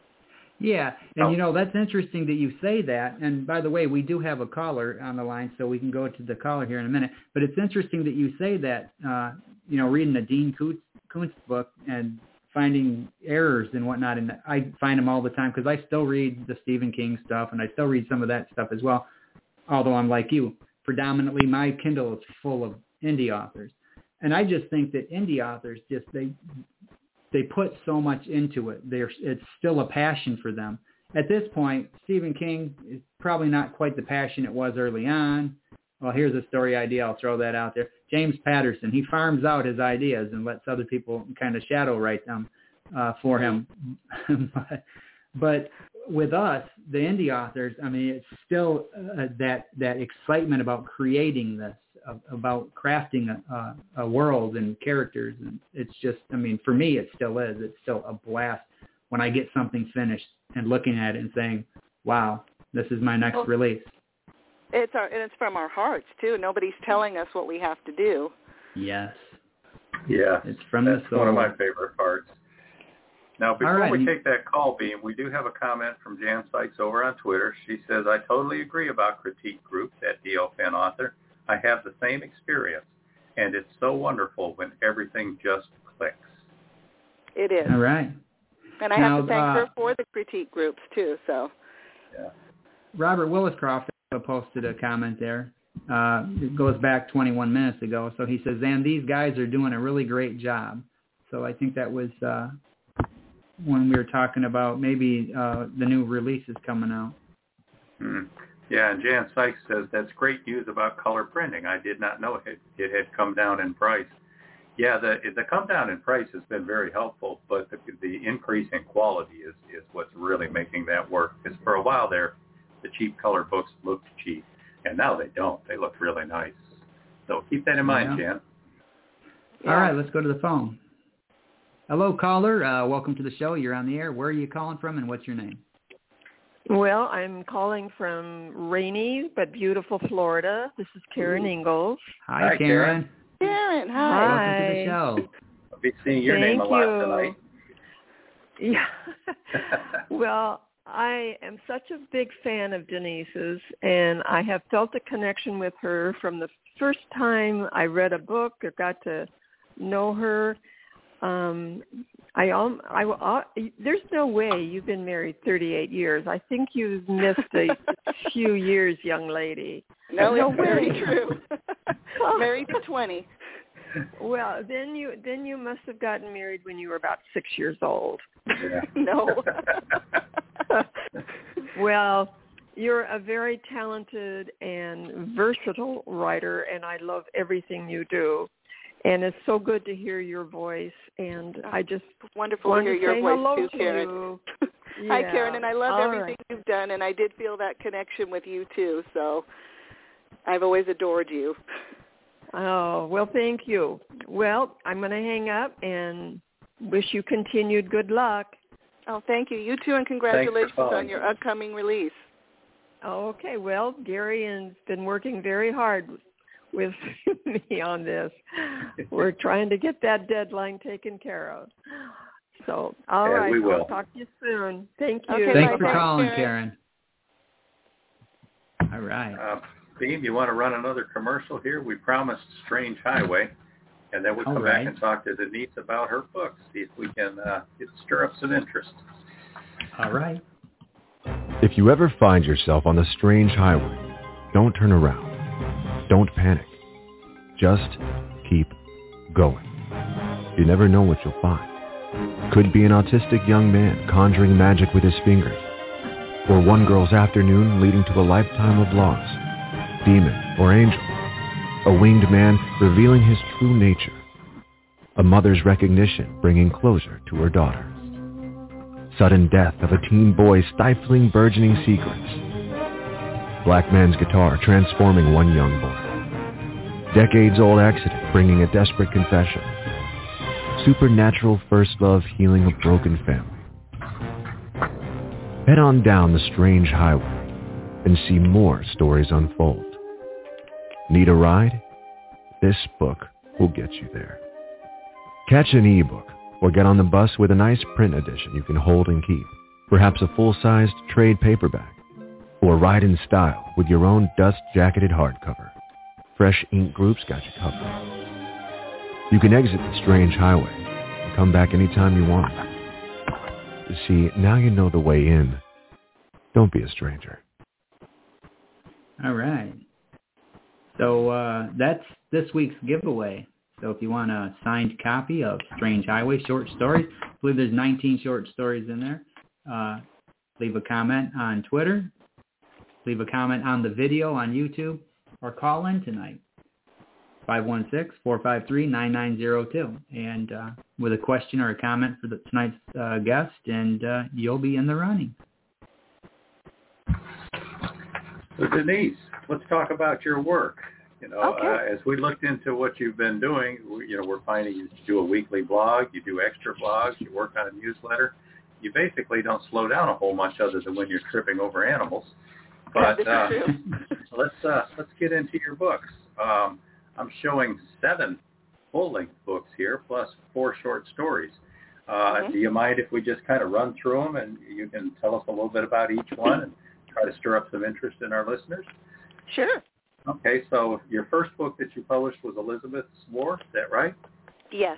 Yeah, and Oh. you know, that's interesting that you say that. And by the way, we do have a caller on the line, so we can go to the caller here in a minute. But it's interesting that you say that, uh, you know, reading the Dean Koontz, Koontz book and finding errors and whatnot. And I find them all the time because I still read the Stephen King stuff, and I still read some of that stuff as well, although I'm like you. Predominantly, my Kindle is full of indie authors. And I just think that indie authors just, they... they put so much into it. They're, it's still a passion for them. At this point, Stephen King is probably not quite the passion it was early on. Well, here's a story idea. I'll throw that out there. James Patterson, he farms out his ideas and lets other people kind of shadow write them uh, for him. but, but with us, the indie authors, I mean, it's still uh, that that excitement about creating this, about crafting a, a world and characters. And it's just, I mean, for me, it still is. It's still a blast when I get something finished and looking at it and saying, wow, this is my next well, release. It's our, and it's from our hearts, too. Nobody's telling us what we have to do. Yes. Yeah. It's from That's the soul. One of my favorite parts. Now, before right. we take that call, Beam, we do have a comment from Jan Sykes over on Twitter. She says, I totally agree about critique groups at D L Pen Author. I have the same experience, and it's so wonderful when everything just clicks. It is. All right. And I now, have to thank uh, her for the critique groups, too. So. Yeah. Robert Williscroft posted a comment there. Uh, it goes back twenty-one minutes ago. So he says, and these guys are doing a really great job. So I think that was uh, when we were talking about maybe uh, the new releases coming out. Hmm. Yeah, and Jan Sykes says, that's great news about color printing. I did not know it, it had come down in price. Yeah, the the come down in price has been very helpful, but the, the increase in quality is, is what's really making that work. Because for a while there, the cheap color books looked cheap, and now they don't. They look really nice. So keep that in mind, yeah. Jan. Yeah. All right, let's go to the phone. Hello, caller. Uh, welcome to the show. You're on the air. Where are you calling from, and what's your name? Well, I'm calling from rainy but beautiful Florida. This is Karen Ingalls. Hi, hi Karen. Karen, hi. Welcome to the show. I'll be seeing your Thank name a lot you. tonight. Yeah. Well, I am such a big fan of Denise's, and I have felt a connection with her from the first time I read a book or got to know her. Um, I, um, I, I, there's no way you've been married thirty-eight years. I think you've missed a few years, young lady. No, no it's way. very true. Married to twenty. Well, then you then you must have gotten married when you were about six years old. Yeah. No. Well, you're a very talented and versatile writer, and I love everything you do. And it's so good to hear your voice, and I just wonderful want to hear to your voice hello too, to Karen. you. Hi, Yeah. Karen, and I love All everything right. you've done, and I did feel that connection with you too. So I've always adored you. Oh, well, thank you. Well, I'm going to hang up and wish you continued good luck. Oh, thank you. You too, and congratulations on your upcoming release. Oh, okay. Well, Gary has been working very hard with me on this. We're trying to get that deadline taken care of. So, all Yeah, right. we will. I'll talk to you soon. Thank you. Okay, Thanks bye. for Thanks, calling, Karen. Karen. All right. Uh, Steve, you want to run another commercial here? We promised Strange Highway, and then we'll come All back right. and talk to Denise about her books, see if we can uh, get, stir up some interest. All right. If you ever find yourself on the Strange Highway, don't turn around. Don't panic. Just keep going. You never know what you'll find. Could be an autistic young man conjuring magic with his fingers, or one girl's afternoon leading to a lifetime of loss, demon or angel, a winged man revealing his true nature, a mother's recognition bringing closure to her daughter, sudden death of a teen boy stifling burgeoning secrets, black man's guitar transforming one young boy, decades-old accident bringing a desperate confession, supernatural first love healing a broken family. Head on down the Strange Highway and see more stories unfold. Need a ride? This book will get you there. Catch an ebook or get on the bus with a nice print edition you can hold and keep. Perhaps a full-sized trade paperback, or ride in style with your own dust-jacketed hardcover. Fresh Ink Group's got you covered. You can exit the strange highway and come back anytime you want. You see, now you know the way in. Don't be a stranger. All right. So uh, that's this week's giveaway. So if you want a signed copy of Strange Highway short stories, I believe there's nineteen short stories in there. Uh, leave a comment on Twitter. Leave a comment on the video on YouTube, or call in tonight, five one six, four five three, nine nine zero two, and uh, with a question or a comment for the, tonight's uh, guest, and uh, you'll be in the running. So Denise, let's talk about your work. You know, okay. uh, as we looked into what you've been doing, we, you know, we're finding you do a weekly blog, you do extra blogs, you work on a newsletter. You basically don't slow down a whole much other than when you're tripping over animals. But uh, let's uh, let's get into your books. Um, I'm showing seven full-length books here, plus four short stories. Uh, mm-hmm. Do you mind if we just kind of run through them, and you can tell us a little bit about each one and try to stir up some interest in our listeners? Sure. Okay, so your first book that you published was Elizabeth's War, is that right? Yes.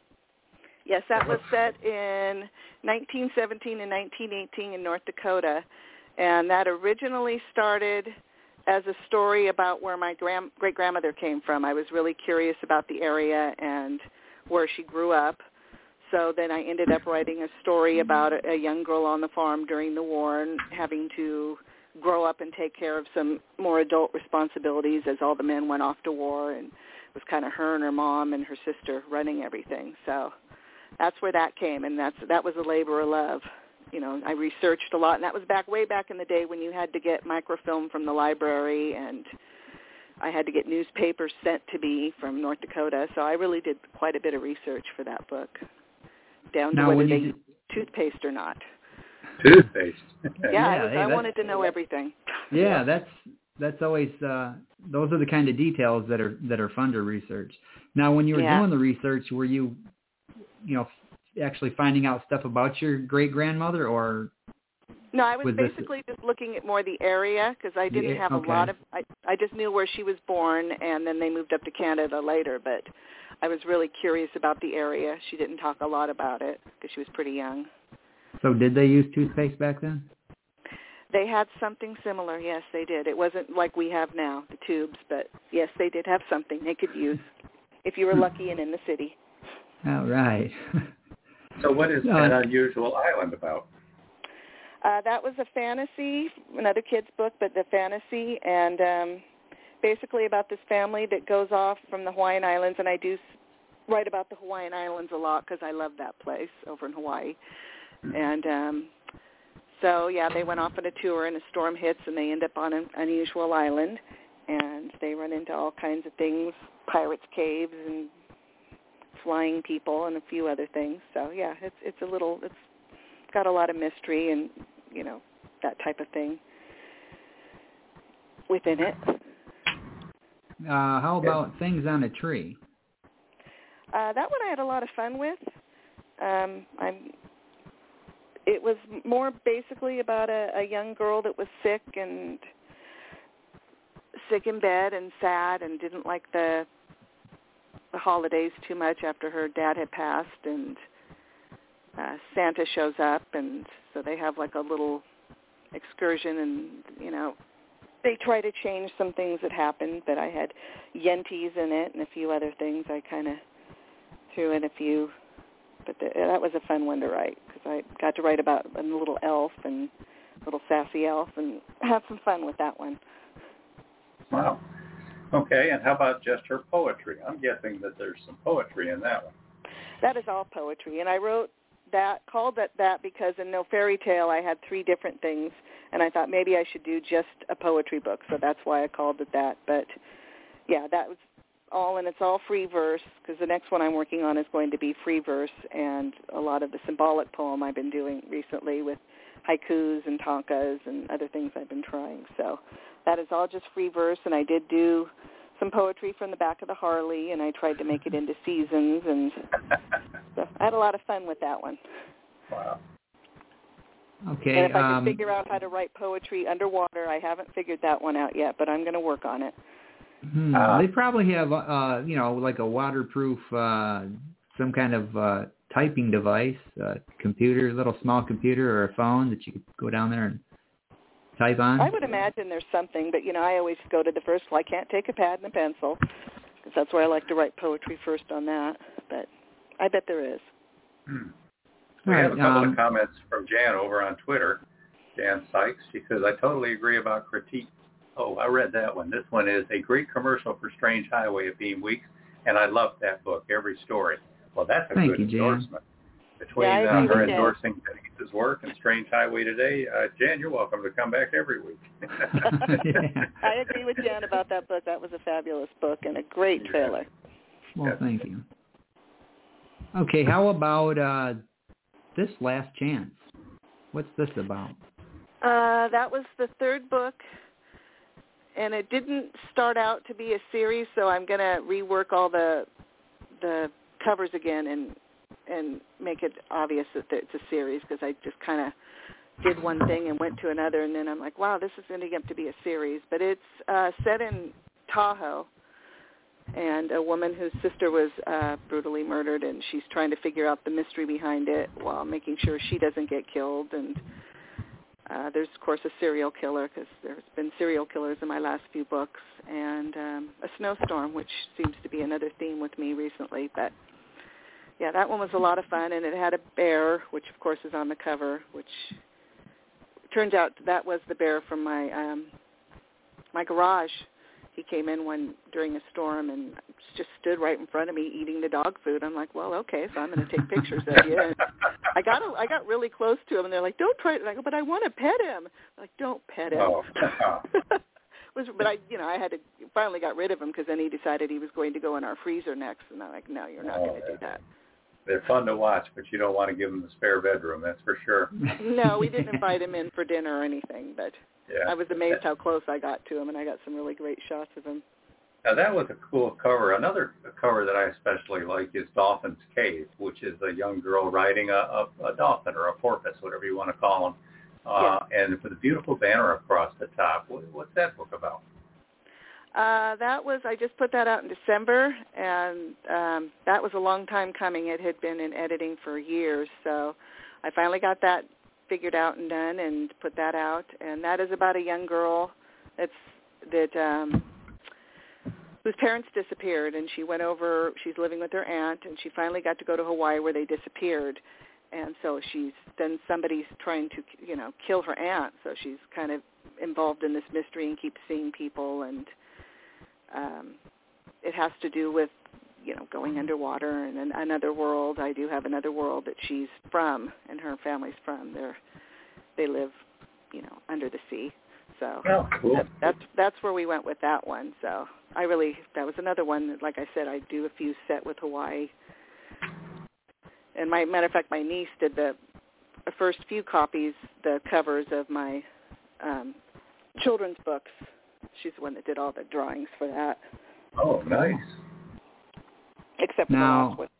Yes, that was set in nineteen seventeen and nineteen eighteen in North Dakota, and that originally started as a story about where my grand, great-grandmother came from. I was really curious about the area and where she grew up, so then I ended up writing a story about a, a young girl on the farm during the war and having to grow up and take care of some more adult responsibilities as all the men went off to war, and it was kind of her and her mom and her sister running everything. So that's where that came, and that's that was a labor of love. You know, I researched a lot, and that was back way back in the day when you had to get microfilm from the library, and I had to get newspapers sent to me from North Dakota. So I really did quite a bit of research for that book, down now, to whether they you... use toothpaste or not. Toothpaste. yeah, yeah I, was, hey, I wanted to know everything. Yeah, that's that's always uh, those are the kind of details that are that are fun to research. Now, when you were yeah. doing the research, were you, you know, actually finding out stuff about your great grandmother, or? No, I was, was basically this... just looking at more the area because I didn't have okay. a lot of. I I just knew where she was born, and then they moved up to Canada later. But I was really curious about the area. She didn't talk a lot about it because she was pretty young. So did they use toothpaste back then? They had something similar, yes, they did. It wasn't like we have now, the tubes, but yes, they did have something they could use if you were lucky and in the city. All right. So what is uh, An Unusual Island about? Uh, that was a fantasy, another kid's book, but the fantasy, and um, basically about this family that goes off from the Hawaiian Islands, and I do write about the Hawaiian Islands a lot because I love that place over in Hawaii. And um, so, yeah, they went off on a tour, and a storm hits, and they end up on an unusual island, and they run into all kinds of things, pirates' caves and flying people and a few other things. So, yeah, it's it's a little, it's got a lot of mystery and, you know, that type of thing within it. Uh, how about Things on a Tree? Uh, that one I had a lot of fun with. Um, I'm... It was more basically about a, a young girl that was sick and sick in bed and sad and didn't like the the holidays too much after her dad had passed, and uh, Santa shows up, and so they have like a little excursion, and you know they try to change some things that happened. But I had yenties in it and a few other things. I kind of threw in a few. But the, that was a fun one to write because I got to write about a little elf and a little sassy elf and have some fun with that one. Wow. Okay, and how about just her poetry? I'm guessing that there's some poetry in that one. That is all poetry, and I wrote that, called it that because in No Fairy Tale I had three different things, and I thought maybe I should do just a poetry book, so that's why I called it that. But, yeah, that was all, and it's all free verse, because the next one I'm working on is going to be free verse, and a lot of the symbolic poem I've been doing recently with haikus and tankas and other things I've been trying. So that is all just free verse, and I did do some poetry from the back of the Harley, and I tried to make it into seasons, and so I had a lot of fun with that one. Wow. Okay. And if I um, can figure out how to write poetry underwater, I haven't figured that one out yet, but I'm going to work on it. Hmm, Uh, they probably have, uh, you know, like a waterproof, uh, some kind of uh, typing device, a computer, little small computer or a phone that you could go down there and type on. I would imagine there's something, but, you know, I always go to the first, well, I can't take a pad and a pencil, because that's where I like to write poetry first on that, but I bet there is. Hmm. We All have a right, couple um, of comments from Jan over on Twitter. Jan Sykes, she says, I totally agree about critique. Oh, I read that one. This one is a great commercial for Strange Highway at Beam Weeks, and I love that book, every story. Well, that's a Thank good you, Jan. endorsement. Between Yeah, I uh, agree her with Jan. endorsing Denise's work and Strange Highway today, uh, Jan, you're welcome to come back every week. Yeah. I agree with Jan about that book. That was a fabulous book and a great trailer. Well, Yes. thank you. Okay, how about uh, this Last Chance? What's this about? Uh, that was the third book, and it didn't start out to be a series, so I'm going to rework all the the covers again and and make it obvious that it's a series, because I just kind of did one thing and went to another, and then I'm like, wow, this is going to get to be a series. But it's uh, set in Tahoe, and a woman whose sister was uh, brutally murdered, and she's trying to figure out the mystery behind it while making sure she doesn't get killed. And uh, there's, of course, a serial killer, because there's been serial killers in my last few books, and um, a snowstorm, which seems to be another theme with me recently. But, yeah, that one was a lot of fun, and it had a bear, which, of course, is on the cover, which turns out that was the bear from my um, my garage. He came in one during a storm and just stood right in front of me eating the dog food. I'm like, well, okay, so I'm going to take pictures of you. And I got a, I got really close to him, and they're like, don't try it. And I go, but I want to pet him. I'm like, don't pet him. Oh. was, but I, you know, I had to finally got rid of him, because then he decided he was going to go in our freezer next, and I'm like, no, you're not Oh, going to yeah. do that. They're fun to watch, but you don't want to give them the spare bedroom, that's for sure. No, we didn't invite him in for dinner or anything, but Yeah. I was amazed how close I got to him, and I got some really great shots of him. Now, that was a cool cover. Another cover that I especially like is Dolphin's Cave, which is a young girl riding a, a, a dolphin or a porpoise, whatever you want to call them, uh, Yeah. and with a beautiful banner across the top. What, what's that book about? Uh, that was, I just put that out in December, and um, that was a long time coming. It had been in editing for years, so I finally got that figured out and done and put that out. And that is about a young girl that's, that um, whose parents disappeared, and she went over, she's living with her aunt, and she finally got to go to Hawaii where they disappeared. And so she's, then somebody's trying to, you know, kill her aunt, so she's kind of involved in this mystery and keeps seeing people, and Um, it has to do with, you know, going underwater and an, another world. I do have another world that she's from and her family's from. They're, they live, you know, under the sea. So Oh, cool. that, that's that's where we went with that one. So I really, that was another one that, like I said, I do a few set with Hawaii. And my matter of fact, my niece did the, the first few copies, the covers of my um, children's books. She's the one that did all the drawings for that. Oh, nice. Except for Now, the last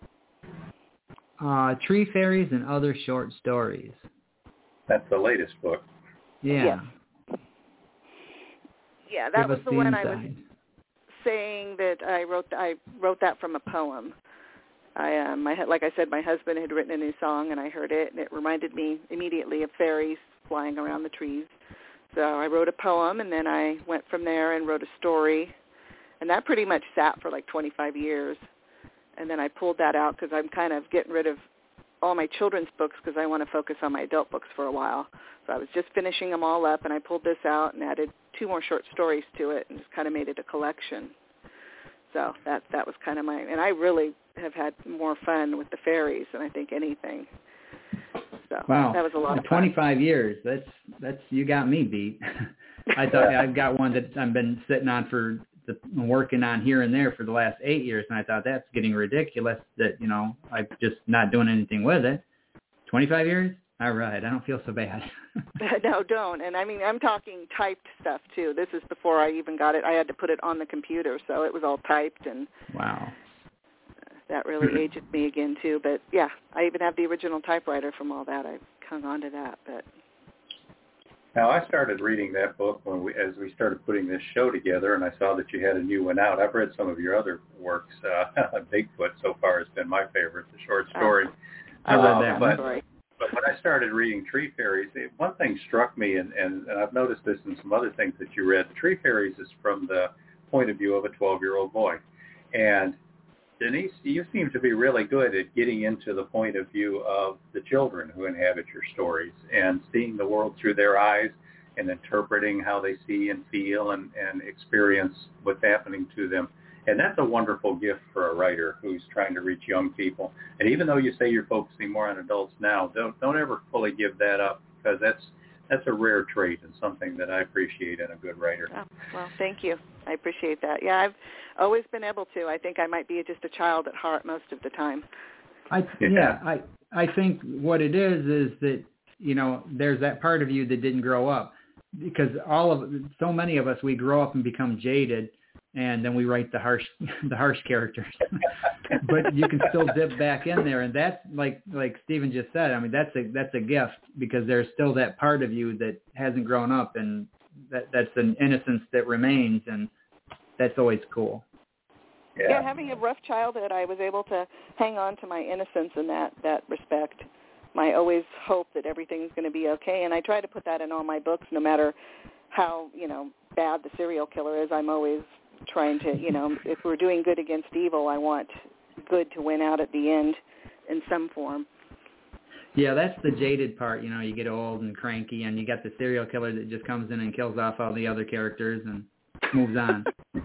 uh, one. Tree Fairies and Other Short Stories. That's the latest book. Yeah. Yes. Yeah, that Give was us the, the one inside. I was saying that I wrote. I wrote that from a poem. I, um, I had, like I said, my husband had written a new song, and I heard it, and it reminded me immediately of fairies flying around the trees. So I wrote a poem, and then I went from there and wrote a story, and that pretty much sat for like twenty-five years. And then I pulled that out because I'm kind of getting rid of all my children's books because I want to focus on my adult books for a while. So I was just finishing them all up, and I pulled this out and added two more short stories to it and just kind of made it a collection. So that that was kind of my, and I really have had more fun with the fairies than I think anything. So Wow, that was a lot of fun. twenty-five years. That's that's you got me beat. I thought I've got one that I've been sitting on for the working on here and there for the last eight years, and I thought that's getting ridiculous. That you know I'm just not doing anything with it. twenty-five years. All right, I don't feel so bad. No, don't. And I mean, I'm talking typed stuff too. This is before I even got it. I had to put it on the computer, so it was all typed, and wow, that really aged me again too. But yeah, I even have the original typewriter from all that. I've hung on to that. But now I started reading that book when we, as we started putting this show together, and I saw that you had a new one out. I've read some of your other works. Uh, Bigfoot so far has been my favorite, the short story. Oh, I read that uh, but, story. But when I started reading Tree Fairies, it, one thing struck me, and, and, and I've noticed this in some other things that you read. Tree Fairies is from the point of view of a twelve-year-old boy. And Denise, you seem to be really good at getting into the point of view of the children who inhabit your stories and seeing the world through their eyes and interpreting how they see and feel and, and experience what's happening to them. And that's a wonderful gift for a writer who's trying to reach young people. And even though you say you're focusing more on adults now, don't don't ever fully give that up, because that's that's a rare trait and something that I appreciate in a good writer. Oh, well, thank you. I appreciate that. Yeah, I've always been able to. I think I might be just a child at heart most of the time. I yeah, yeah I I think what it is is that, you know, there's that part of you that didn't grow up, because all of so many of us, we grow up and become jaded, and then we write the harsh the harsh characters. But you can still dip back in there, and that's like like Stephen just said. I mean, that's a that's a gift, because there's still that part of you that hasn't grown up, and that that's an innocence that remains, and that's always cool. Yeah. yeah, having a rough childhood, I was able to hang on to my innocence in that that respect. My always hope that everything's going to be okay, and I try to put that in all my books, no matter how, you know, bad the serial killer is. I'm always trying to, you know, if we're doing good against evil, I want good to win out at the end in some form. Yeah, that's the jaded part. You know, you get old and cranky, and you got the serial killer that just comes in and kills off all the other characters and moves on.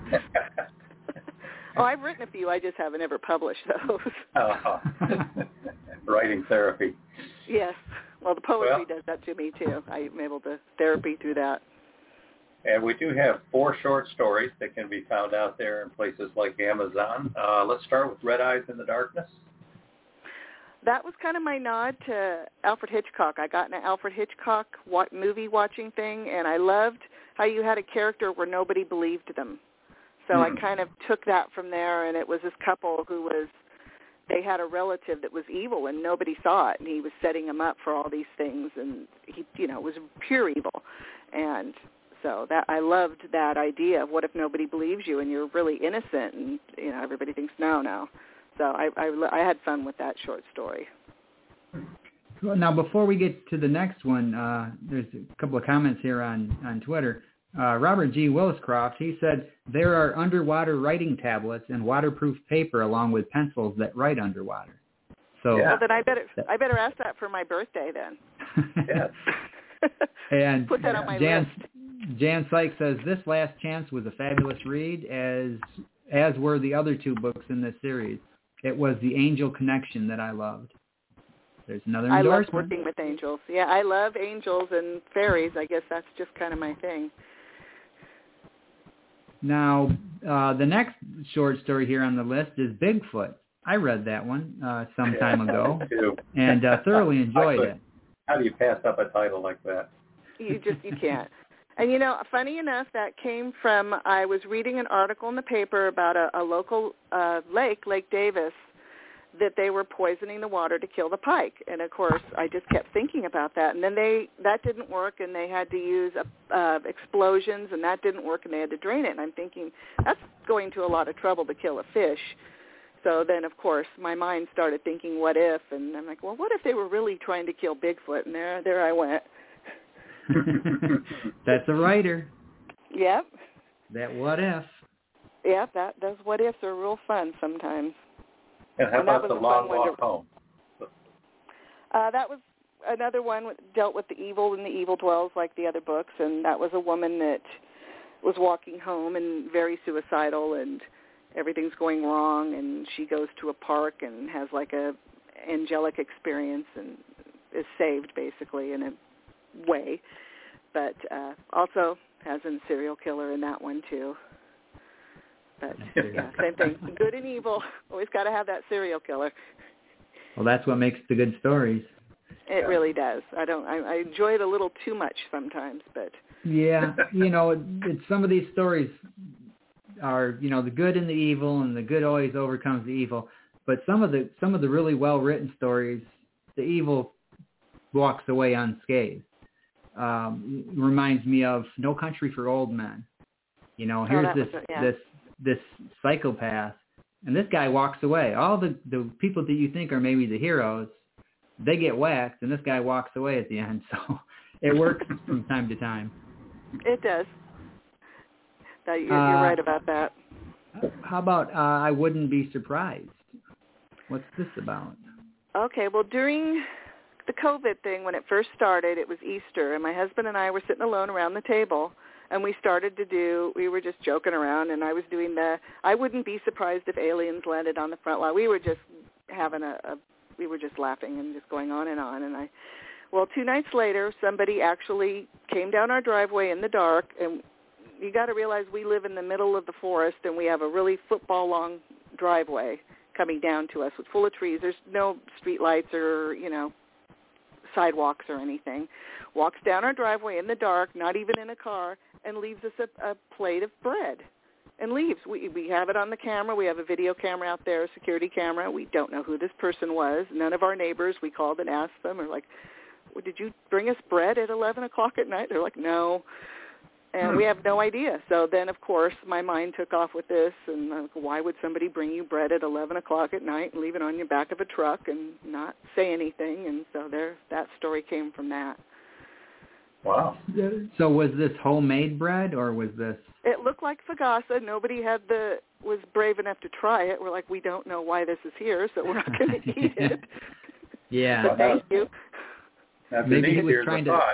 Oh, I've written a few. I just haven't ever published those. Oh, writing therapy. Yes. Well, the poetry well, does that to me, too. I'm able to therapy through that. And we do have four short stories that can be found out there in places like Amazon. Uh, let's start with Red Eyes in the Darkness. That was kind of my nod to Alfred Hitchcock. I got in an Alfred Hitchcock movie watching thing, and I loved how you had a character where nobody believed them. So mm. I kind of took that from there, and it was this couple who was, they had a relative that was evil, and nobody saw it, and he was setting them up for all these things, and he, you know, was pure evil. And so that I loved that idea of what if nobody believes you and you're really innocent, and, you know, everybody thinks no, no. So I, I, I had fun with that short story. Well, now, before we get to the next one, uh, there's a couple of comments here on, on Twitter. Uh, Robert G. Williscroft, he said, there are underwater writing tablets and waterproof paper along with pencils that write underwater. So, yeah. Well, then I better, I better ask that for my birthday then. Yes. And put that on my Jan, list. Jan Sykes says, this Last Chance was a fabulous read, as as were the other two books in this series. It was the angel connection that I loved. There's another endorsement. I love working with angels. Yeah, I love angels and fairies. I guess that's just kind of my thing. Now, uh, the next short story here on the list is Bigfoot. I read that one uh, some time ago and uh, thoroughly enjoyed it. How do you pass up a title like that? You just, you can't. And, you know, funny enough, that came from, I was reading an article in the paper about a, a local uh, lake, Lake Davis, that they were poisoning the water to kill the pike. And, of course, I just kept thinking about that. And then they that didn't work, and they had to use uh, explosions, and that didn't work, and they had to drain it. And I'm thinking, that's going to a lot of trouble to kill a fish. So then, of course, my mind started thinking, what if? And I'm like, well, what if they were really trying to kill Bigfoot? And there, there I went. That's a writer. Yep. That what if. Yep, that those what ifs are real fun sometimes. And how and about The Long Walk to, Home? Uh, that was another one that dealt with the evil, and the evil dwells like the other books, and that was a woman that was walking home and very suicidal, and everything's going wrong, and she goes to a park and has like a angelic experience and is saved basically in a way, but uh, also has a serial killer in that one too. But yeah, same thing. Good and evil. Always got to have that serial killer. Well, that's what makes the good stories. It really does. I don't. I, I enjoy it a little too much sometimes, but yeah, you know, it, it, some of these stories are, you know, the good and the evil, and the good always overcomes the evil. But some of the some of the really well written stories, the evil walks away unscathed. Um, reminds me of No Country for Old Men. You know, here's oh, this was, yeah. this this psychopath, and this guy walks away. All the the people that you think are maybe the heroes, they get whacked, and this guy walks away at the end. So it works from time to time. It does. No, you're, uh, you're right about that. How about uh, I Wouldn't Be Surprised? What's this about? Okay, well, during the COVID thing, when it first started, it was Easter, and my husband and I were sitting alone around the table, and we started to do, we were just joking around, and I was doing the, I wouldn't be surprised if aliens landed on the front lawn. We were just having a, a we were just laughing and just going on and on, and I, well, two nights later, somebody actually came down our driveway in the dark, and you got to realize we live in the middle of the forest, and we have a really football-long driveway coming down to us with full of trees. There's no street lights or, you know, sidewalks or anything. Walks down our driveway in the dark, not even in a car, and leaves us a, a plate of bread and leaves. We we have it on the camera. We have a video camera out there, a security camera. We don't know who this person was. None of our neighbors. We called and asked them, or like, well, did you bring us bread at eleven o'clock at night? They're like, no. And we have no idea. So then, of course, my mind took off with this, and uh, why would somebody bring you bread at eleven o'clock at night and leave it on your back of a truck and not say anything? And so there, that story came from that. Wow. So was this homemade bread, or was this? It looked like fagasa. Nobody had the was brave enough to try it. We're like, we don't know why this is here, so we're not going to eat it. Yeah. But thank you. That's Maybe he was trying to.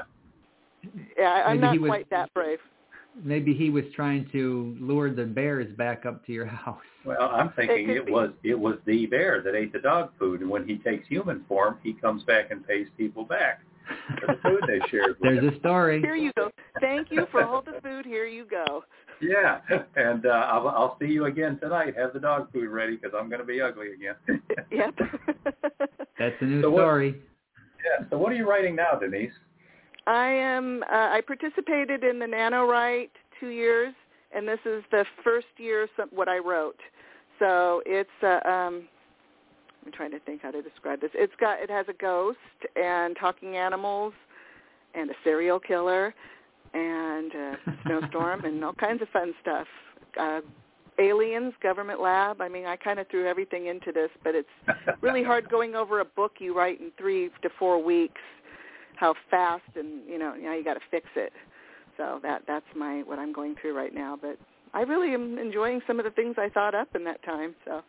Yeah, I'm Maybe not was, quite that brave. Maybe he was trying to lure the bears back up to your house. Well, I'm thinking it, it was it was the bear that ate the dog food, and when he takes human form, he comes back and pays people back for the food they shared with There's him. a story. Here you go. Thank you for all the food. Here you go. Yeah, and uh, I'll, I'll see you again tonight. Have the dog food ready because I'm going to be ugly again. Yep. That's a new so story. What, yeah. So what are you writing now, Denise? I am. Uh, I participated in the NaNoWrite two years, and this is the first year some, what I wrote. So it's. Uh, um, I'm trying to think how to describe this. It's got. It has a ghost and talking animals, and a serial killer, and a snowstorm, and all kinds of fun stuff. Uh, aliens, government lab. I mean, I kind of threw everything into this, but it's really hard going over a book you write in three to four weeks. How fast, and you know, now you got to fix it. So that that's my what I'm going through right now. But I really am enjoying some of the things I thought up in that time. So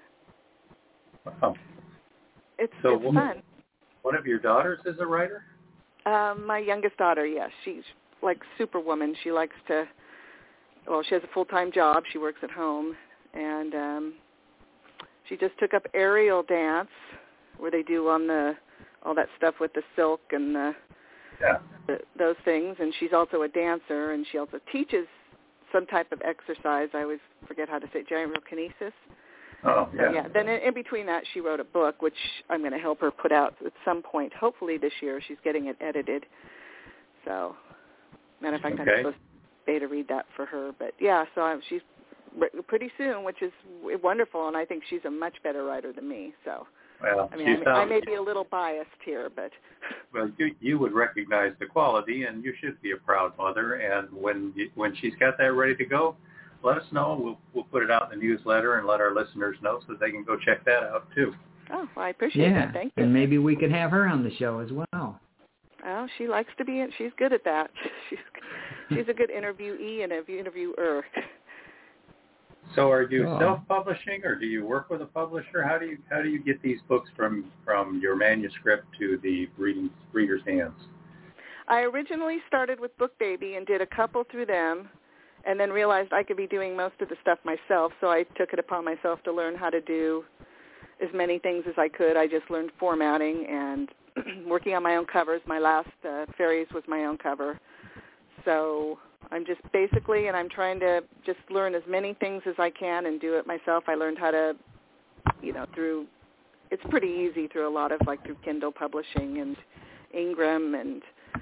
wow. it's so it's one, fun. One of your daughters is a writer? Um, my youngest daughter, yes, she's like superwoman. She likes to. Well, she has a full-time job. She works at home, and um, she just took up aerial dance, where they do on the all that stuff with the silk and the, yeah. the those things. And she's also a dancer, and she also teaches some type of exercise. I always forget how to say it, gyrokinesis. Oh, yeah. So, yeah. Then in, in between that, she wrote a book, which I'm going to help her put out at some point, hopefully this year. She's getting it edited. So, matter of fact, okay. I'm supposed to beta read that for her. But, yeah, so I'm, she's pretty soon, which is wonderful, and I think she's a much better writer than me. So. Well, I mean, I, may, I may be a little biased here, but well, you you would recognize the quality, and you should be a proud mother. And when you, when she's got that ready to go, let us know. We'll we'll put it out in the newsletter and let our listeners know so they can go check that out too. Oh, well, I appreciate yeah. that. Thank you. And maybe we could have her on the show as well. Oh, she likes to be. She's good at that. She's she's a good interviewee and an interviewer. So are you oh. self-publishing, or do you work with a publisher? How do you how do you get these books from, from your manuscript to the reading, reader's hands? I originally started with BookBaby and did a couple through them, and then realized I could be doing most of the stuff myself, so I took it upon myself to learn how to do as many things as I could. I just learned formatting and working on my own covers. My last uh, Fairies was my own cover. So I'm just basically, and I'm trying to just learn as many things as I can and do it myself. I learned how to, you know, through, it's pretty easy through a lot of, like, through Kindle publishing and Ingram. And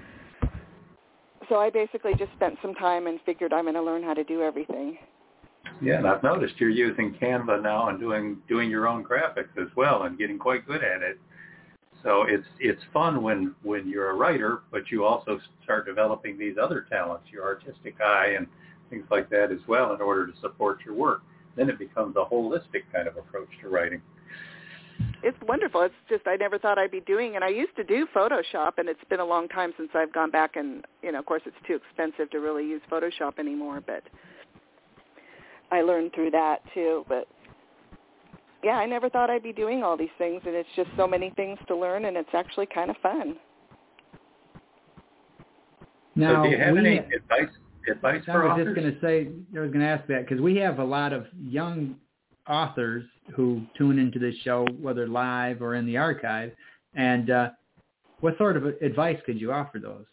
so I basically just spent some time and figured I'm going to learn how to do everything. Yeah, and I've noticed you're using Canva now and doing doing your own graphics as well and getting quite good at it. So it's it's fun when, when you're a writer, but you also start developing these other talents, your artistic eye and things like that as well in order to support your work. Then it becomes a holistic kind of approach to writing. It's wonderful. It's just I never thought I'd be doing it. I used to do Photoshop, and it's been a long time since I've gone back and, you know, of course it's too expensive to really use Photoshop anymore, but I learned through that too. But yeah, I never thought I'd be doing all these things, and it's just so many things to learn, and it's actually kind of fun. Now, so do you have we, any advice, advice I for was authors? just going to say, I was going to ask that, because we have a lot of young authors who tune into this show, whether live or in the archive, and uh, what sort of advice could you offer those?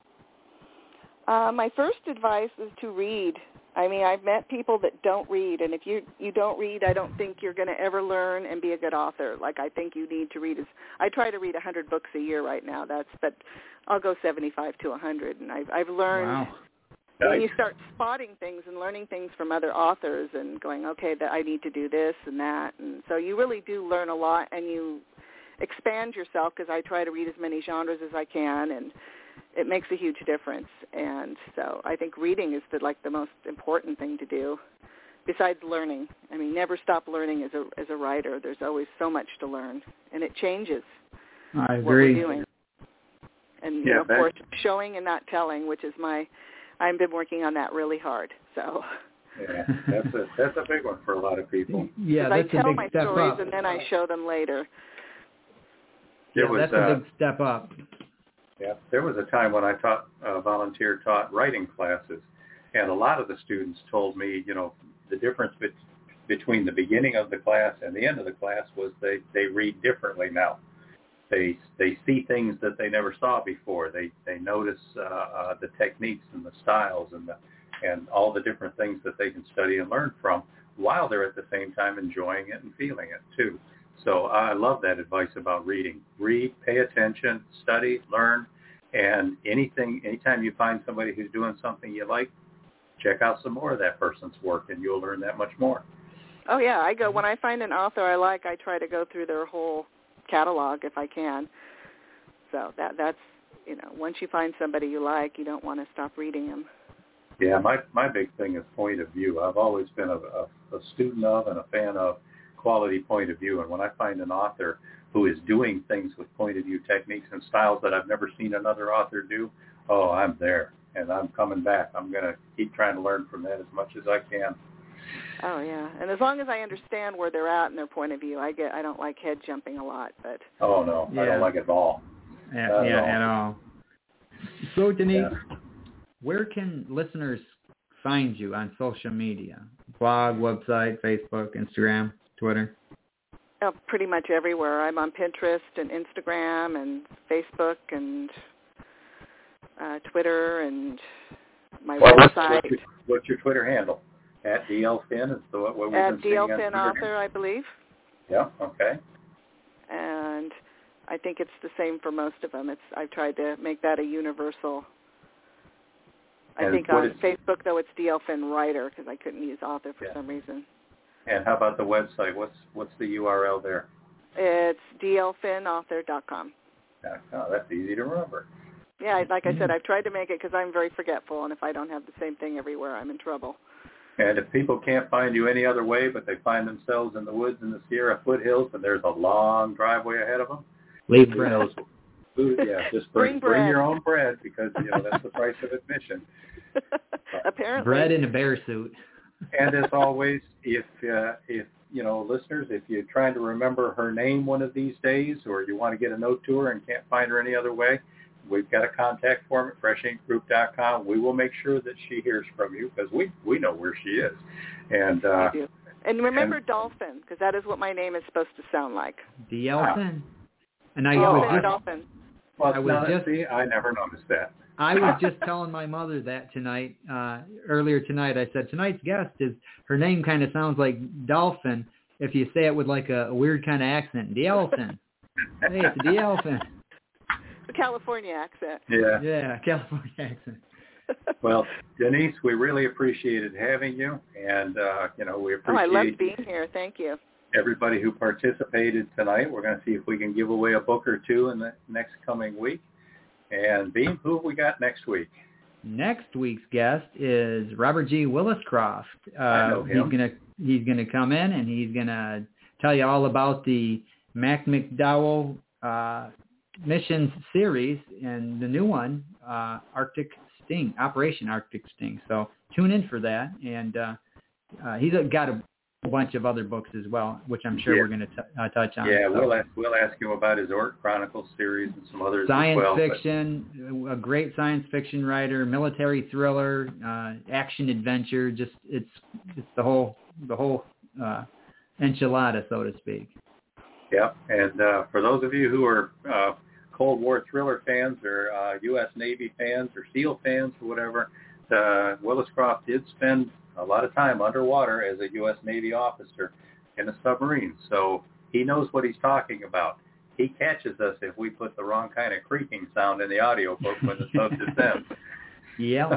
Uh, my first advice is to read. I mean, I've met people that don't read, and if you you don't read, I don't think you're going to ever learn and be a good author. Like, I think you need to read. As, I try to read one hundred books a year right now. That's but I'll go seventy-five to one hundred, and I've I've learned. Wow. When you start spotting things and learning things from other authors and going, okay, that I need to do this and that, and so you really do learn a lot, and you expand yourself, because I try to read as many genres as I can, and it makes a huge difference. And so I think reading is the, like the most important thing to do besides learning. I mean, never stop learning as a as a writer. There's always so much to learn, and it changes I what agree. we're doing. And you Yeah, know, of course, showing and not telling, which is my I've been working on that really hard. So yeah, that's a that's a big one for a lot of people. Yeah, that's I tell a big my step stories up. and then I show them later. Yeah, was, that's uh, a big step up. Yeah, there was a time when I taught, uh, volunteer taught writing classes, and a lot of the students told me, you know, the difference be- between the beginning of the class and the end of the class was they, they read differently now. They they see things that they never saw before. They they notice uh, uh, the techniques and the styles and the and all the different things that they can study and learn from, while they're at the same time enjoying it and feeling it too. So I love that advice about reading. Read, pay attention, study, learn, and anything. Anytime you find somebody who's doing something you like, check out some more of that person's work, and you'll learn that much more. Oh yeah, I go when I find an author I like, I try to go through their whole catalog if I can. So that that's you know, once you find somebody you like, you don't want to stop reading them. Yeah, my my big thing is point of view. I've always been a, a, a student of and a fan of quality point of view, and when I find an author who is doing things with point of view techniques and styles that I've never seen another author do, oh, I'm there, and I'm coming back. I'm going to keep trying to learn from that as much as I can. Oh yeah, and as long as I understand where they're at and their point of view, I get. I don't like head jumping a lot, but oh no, yeah. I don't like it at all. Yeah, Not yeah, at all. at all. So Denise, Yeah. where can listeners find you on social media? Blog, website, Facebook, Instagram, Twitter? Oh, pretty much everywhere. I'm on Pinterest and Instagram and Facebook and uh, Twitter and my Well, what's, website. what's, your, what's your Twitter handle? At D L Finn is the what we've been At seeing D L on Finn Twitter Author, here? I believe. Yeah. Okay. And I think it's the same for most of them. It's I've tried to make that a universal. I And think what on is- Facebook though it's D L Finn Writer because I couldn't use author for Yeah. some reason. And how about the website? What's what's the U R L there? It's D L Finn Author dot com. Yeah, oh, that's easy to remember. Yeah, like I said, I've tried to make it because I'm very forgetful, and if I don't have the same thing everywhere, I'm in trouble. And if people can't find you any other way, but they find themselves in the woods in the Sierra foothills, and there's a long driveway ahead of them, Leave who bread. knows? Who, yeah, just bring, Bring bread. bring your own bread because you know that's the price of admission. Apparently. Bread in a bear suit. And as always, if uh, if you know, listeners, if you're trying to remember her name one of these days, or you want to get a note to her and can't find her any other way, we've got a contact form at fresh ink group dot com. We will make sure that she hears from you because we, we know where she is. And uh, do. And remember and, Dolphin, because that is what my name is supposed to sound like. D L Finn. And I D L was Finn just, Dolphin. well, I was now, just- see, I never noticed that. I was just telling my mother that tonight, uh, earlier tonight. I said, tonight's guest is, her name kind of sounds like Dolphin if you say it with like a, a weird kind of accent. D L Finn. Hey, it's D L Finn. The California accent. Yeah. Yeah, California accent. Well, Denise, we really appreciated having you, and uh, you know we Oh, appreciate. I loved being here. Thank you. everybody who participated tonight. We're going to see if we can give away a book or two in the next coming week. And Beam, who have we got next week? Next week's guest is Robert G. Williscroft. Uh, I know him. He's gonna he's gonna come in and he's gonna tell you all about the Mac McDowell uh, missions series and the new one, uh, Arctic Sting, Operation Arctic Sting. So tune in for that. And uh, uh, he's got a bunch of other books as well, which I'm sure yeah. we're going to uh, touch on. Yeah, so, we'll ask we'll ask him about his Orc Chronicles series and some others science as well. fiction, but... a great science fiction writer, military thriller, uh, action adventure. Just it's it's the whole the whole uh, enchilada, so to speak. Yep, and uh, for those of you who are uh, Cold War thriller fans or uh, U S Navy fans or SEAL fans or whatever, uh, Williscroft did spend a lot of time underwater as a U S Navy officer in a submarine. So he knows what he's talking about. He catches us if we put the wrong kind of creaking sound in the audiobook when the sub descends. Yeah.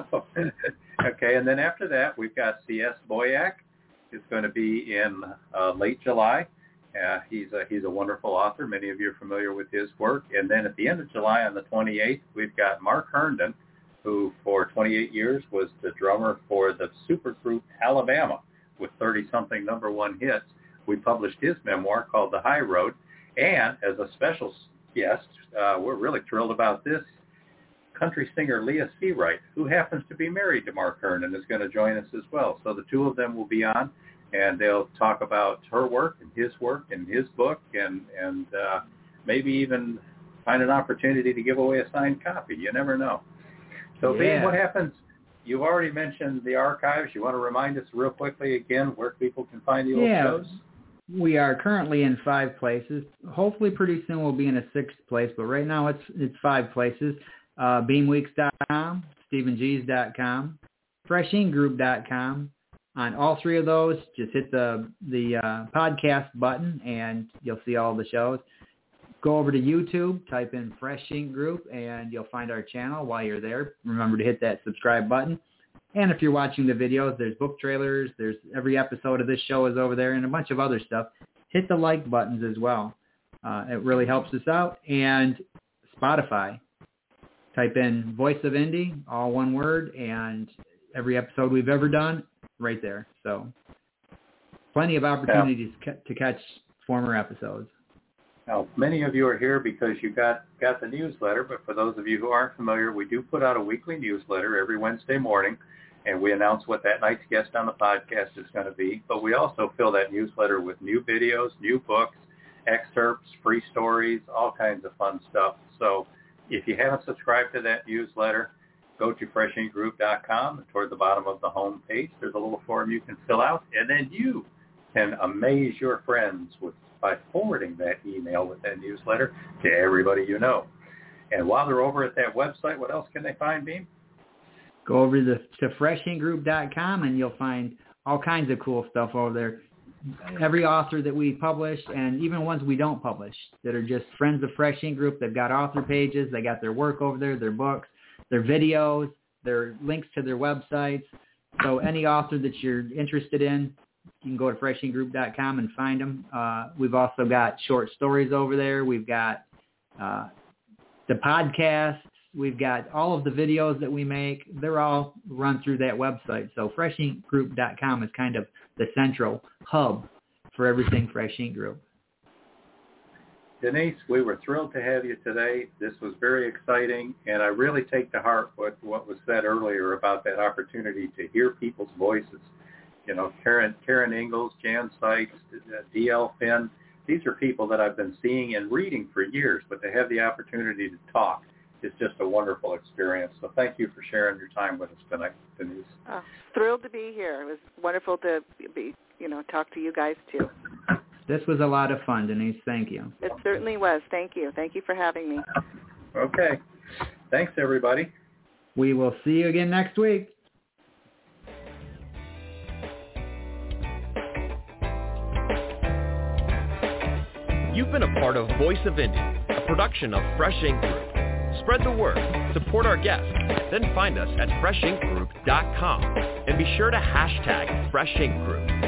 Okay, and then after that, we've got C S Boyack. It's going to be in uh, late July. Uh, he's, a, he's a wonderful author. Many of you are familiar with his work. And then at the end of July on the twenty-eighth, we've got Mark Herndon, who for twenty-eight years was the drummer for the supergroup Alabama with thirty-something number one hits. We published his memoir called The High Road. And as a special guest, uh, we're really thrilled about this, country singer Leah Seawright, who happens to be married to Mark Herndon, is going to join us as well. So the two of them will be on, and they'll talk about her work and his work and his book and, and uh, maybe even find an opportunity to give away a signed copy. You never know. So, yeah. Bean, what happens? You've already mentioned the archives. You want to remind us real quickly again where people can find the old yeah. shows? We are currently in five places. Hopefully pretty soon we'll be in a sixth place, but right now it's it's five places. Uh, beam weeks dot com, stephen gees dot com, fresh ink group dot com. On all three of those, just hit the, the uh, podcast button and you'll see all the shows. Go over to YouTube, type in Fresh Ink Group, and you'll find our channel while you're there. Remember to hit that subscribe button. And if you're watching the videos, there's book trailers. There's every episode of this show is over there and a bunch of other stuff. Hit the like buttons as well. Uh, it really helps us out. And Spotify. Type in Voice of Indie, all one word, and every episode we've ever done, right there. So plenty of opportunities yeah. to catch former episodes. Now, many of you are here because you got, got the newsletter, but for those of you who aren't familiar, we do put out a weekly newsletter every Wednesday morning, and we announce what that night's guest on the podcast is going to be. But we also fill that newsletter with new videos, new books, excerpts, free stories, all kinds of fun stuff. So if you haven't subscribed to that newsletter, go to fresh ink group dot com. Toward the bottom of the home page, there's a little form you can fill out, and then you can amaze your friends with by forwarding that email with that newsletter to everybody you know. And while they're over at that website, what else can they find, Beam? Go over to, to fresh ink group dot com and you'll find all kinds of cool stuff over there. Every author that we publish and even ones we don't publish that are just friends of Fresh Ink Group, they've got author pages, they got their work over there, their books, their videos, their links to their websites. So any author that you're interested in, you can go to fresh ink group dot com and find them. Uh, we've also got short stories over there. We've got uh, the podcasts. We've got all of the videos that we make. They're all run through that website. So fresh ink group dot com is kind of the central hub for everything Fresh Ink Group. Denise, we were thrilled to have you today. This was very exciting, and I really take to heart what, what was said earlier about that opportunity to hear people's voices. You know, Karen, Karen Ingalls, Jan Sykes, D L Finn, these are people that I've been seeing and reading for years, but to have the opportunity to talk is just a wonderful experience. So thank you for sharing your time with us tonight, Denise. Oh, thrilled to be here. It was wonderful to be, you know, talk to you guys too. This was a lot of fun, Denise. Thank you. It certainly was. Thank you. Thank you for having me. Okay. Thanks, everybody. We will see you again next week. You've been a part of Voice of Indie, a production of Fresh Ink Group. Spread the word, support our guests, then find us at fresh ink group dot com and be sure to hashtag Fresh Ink Group.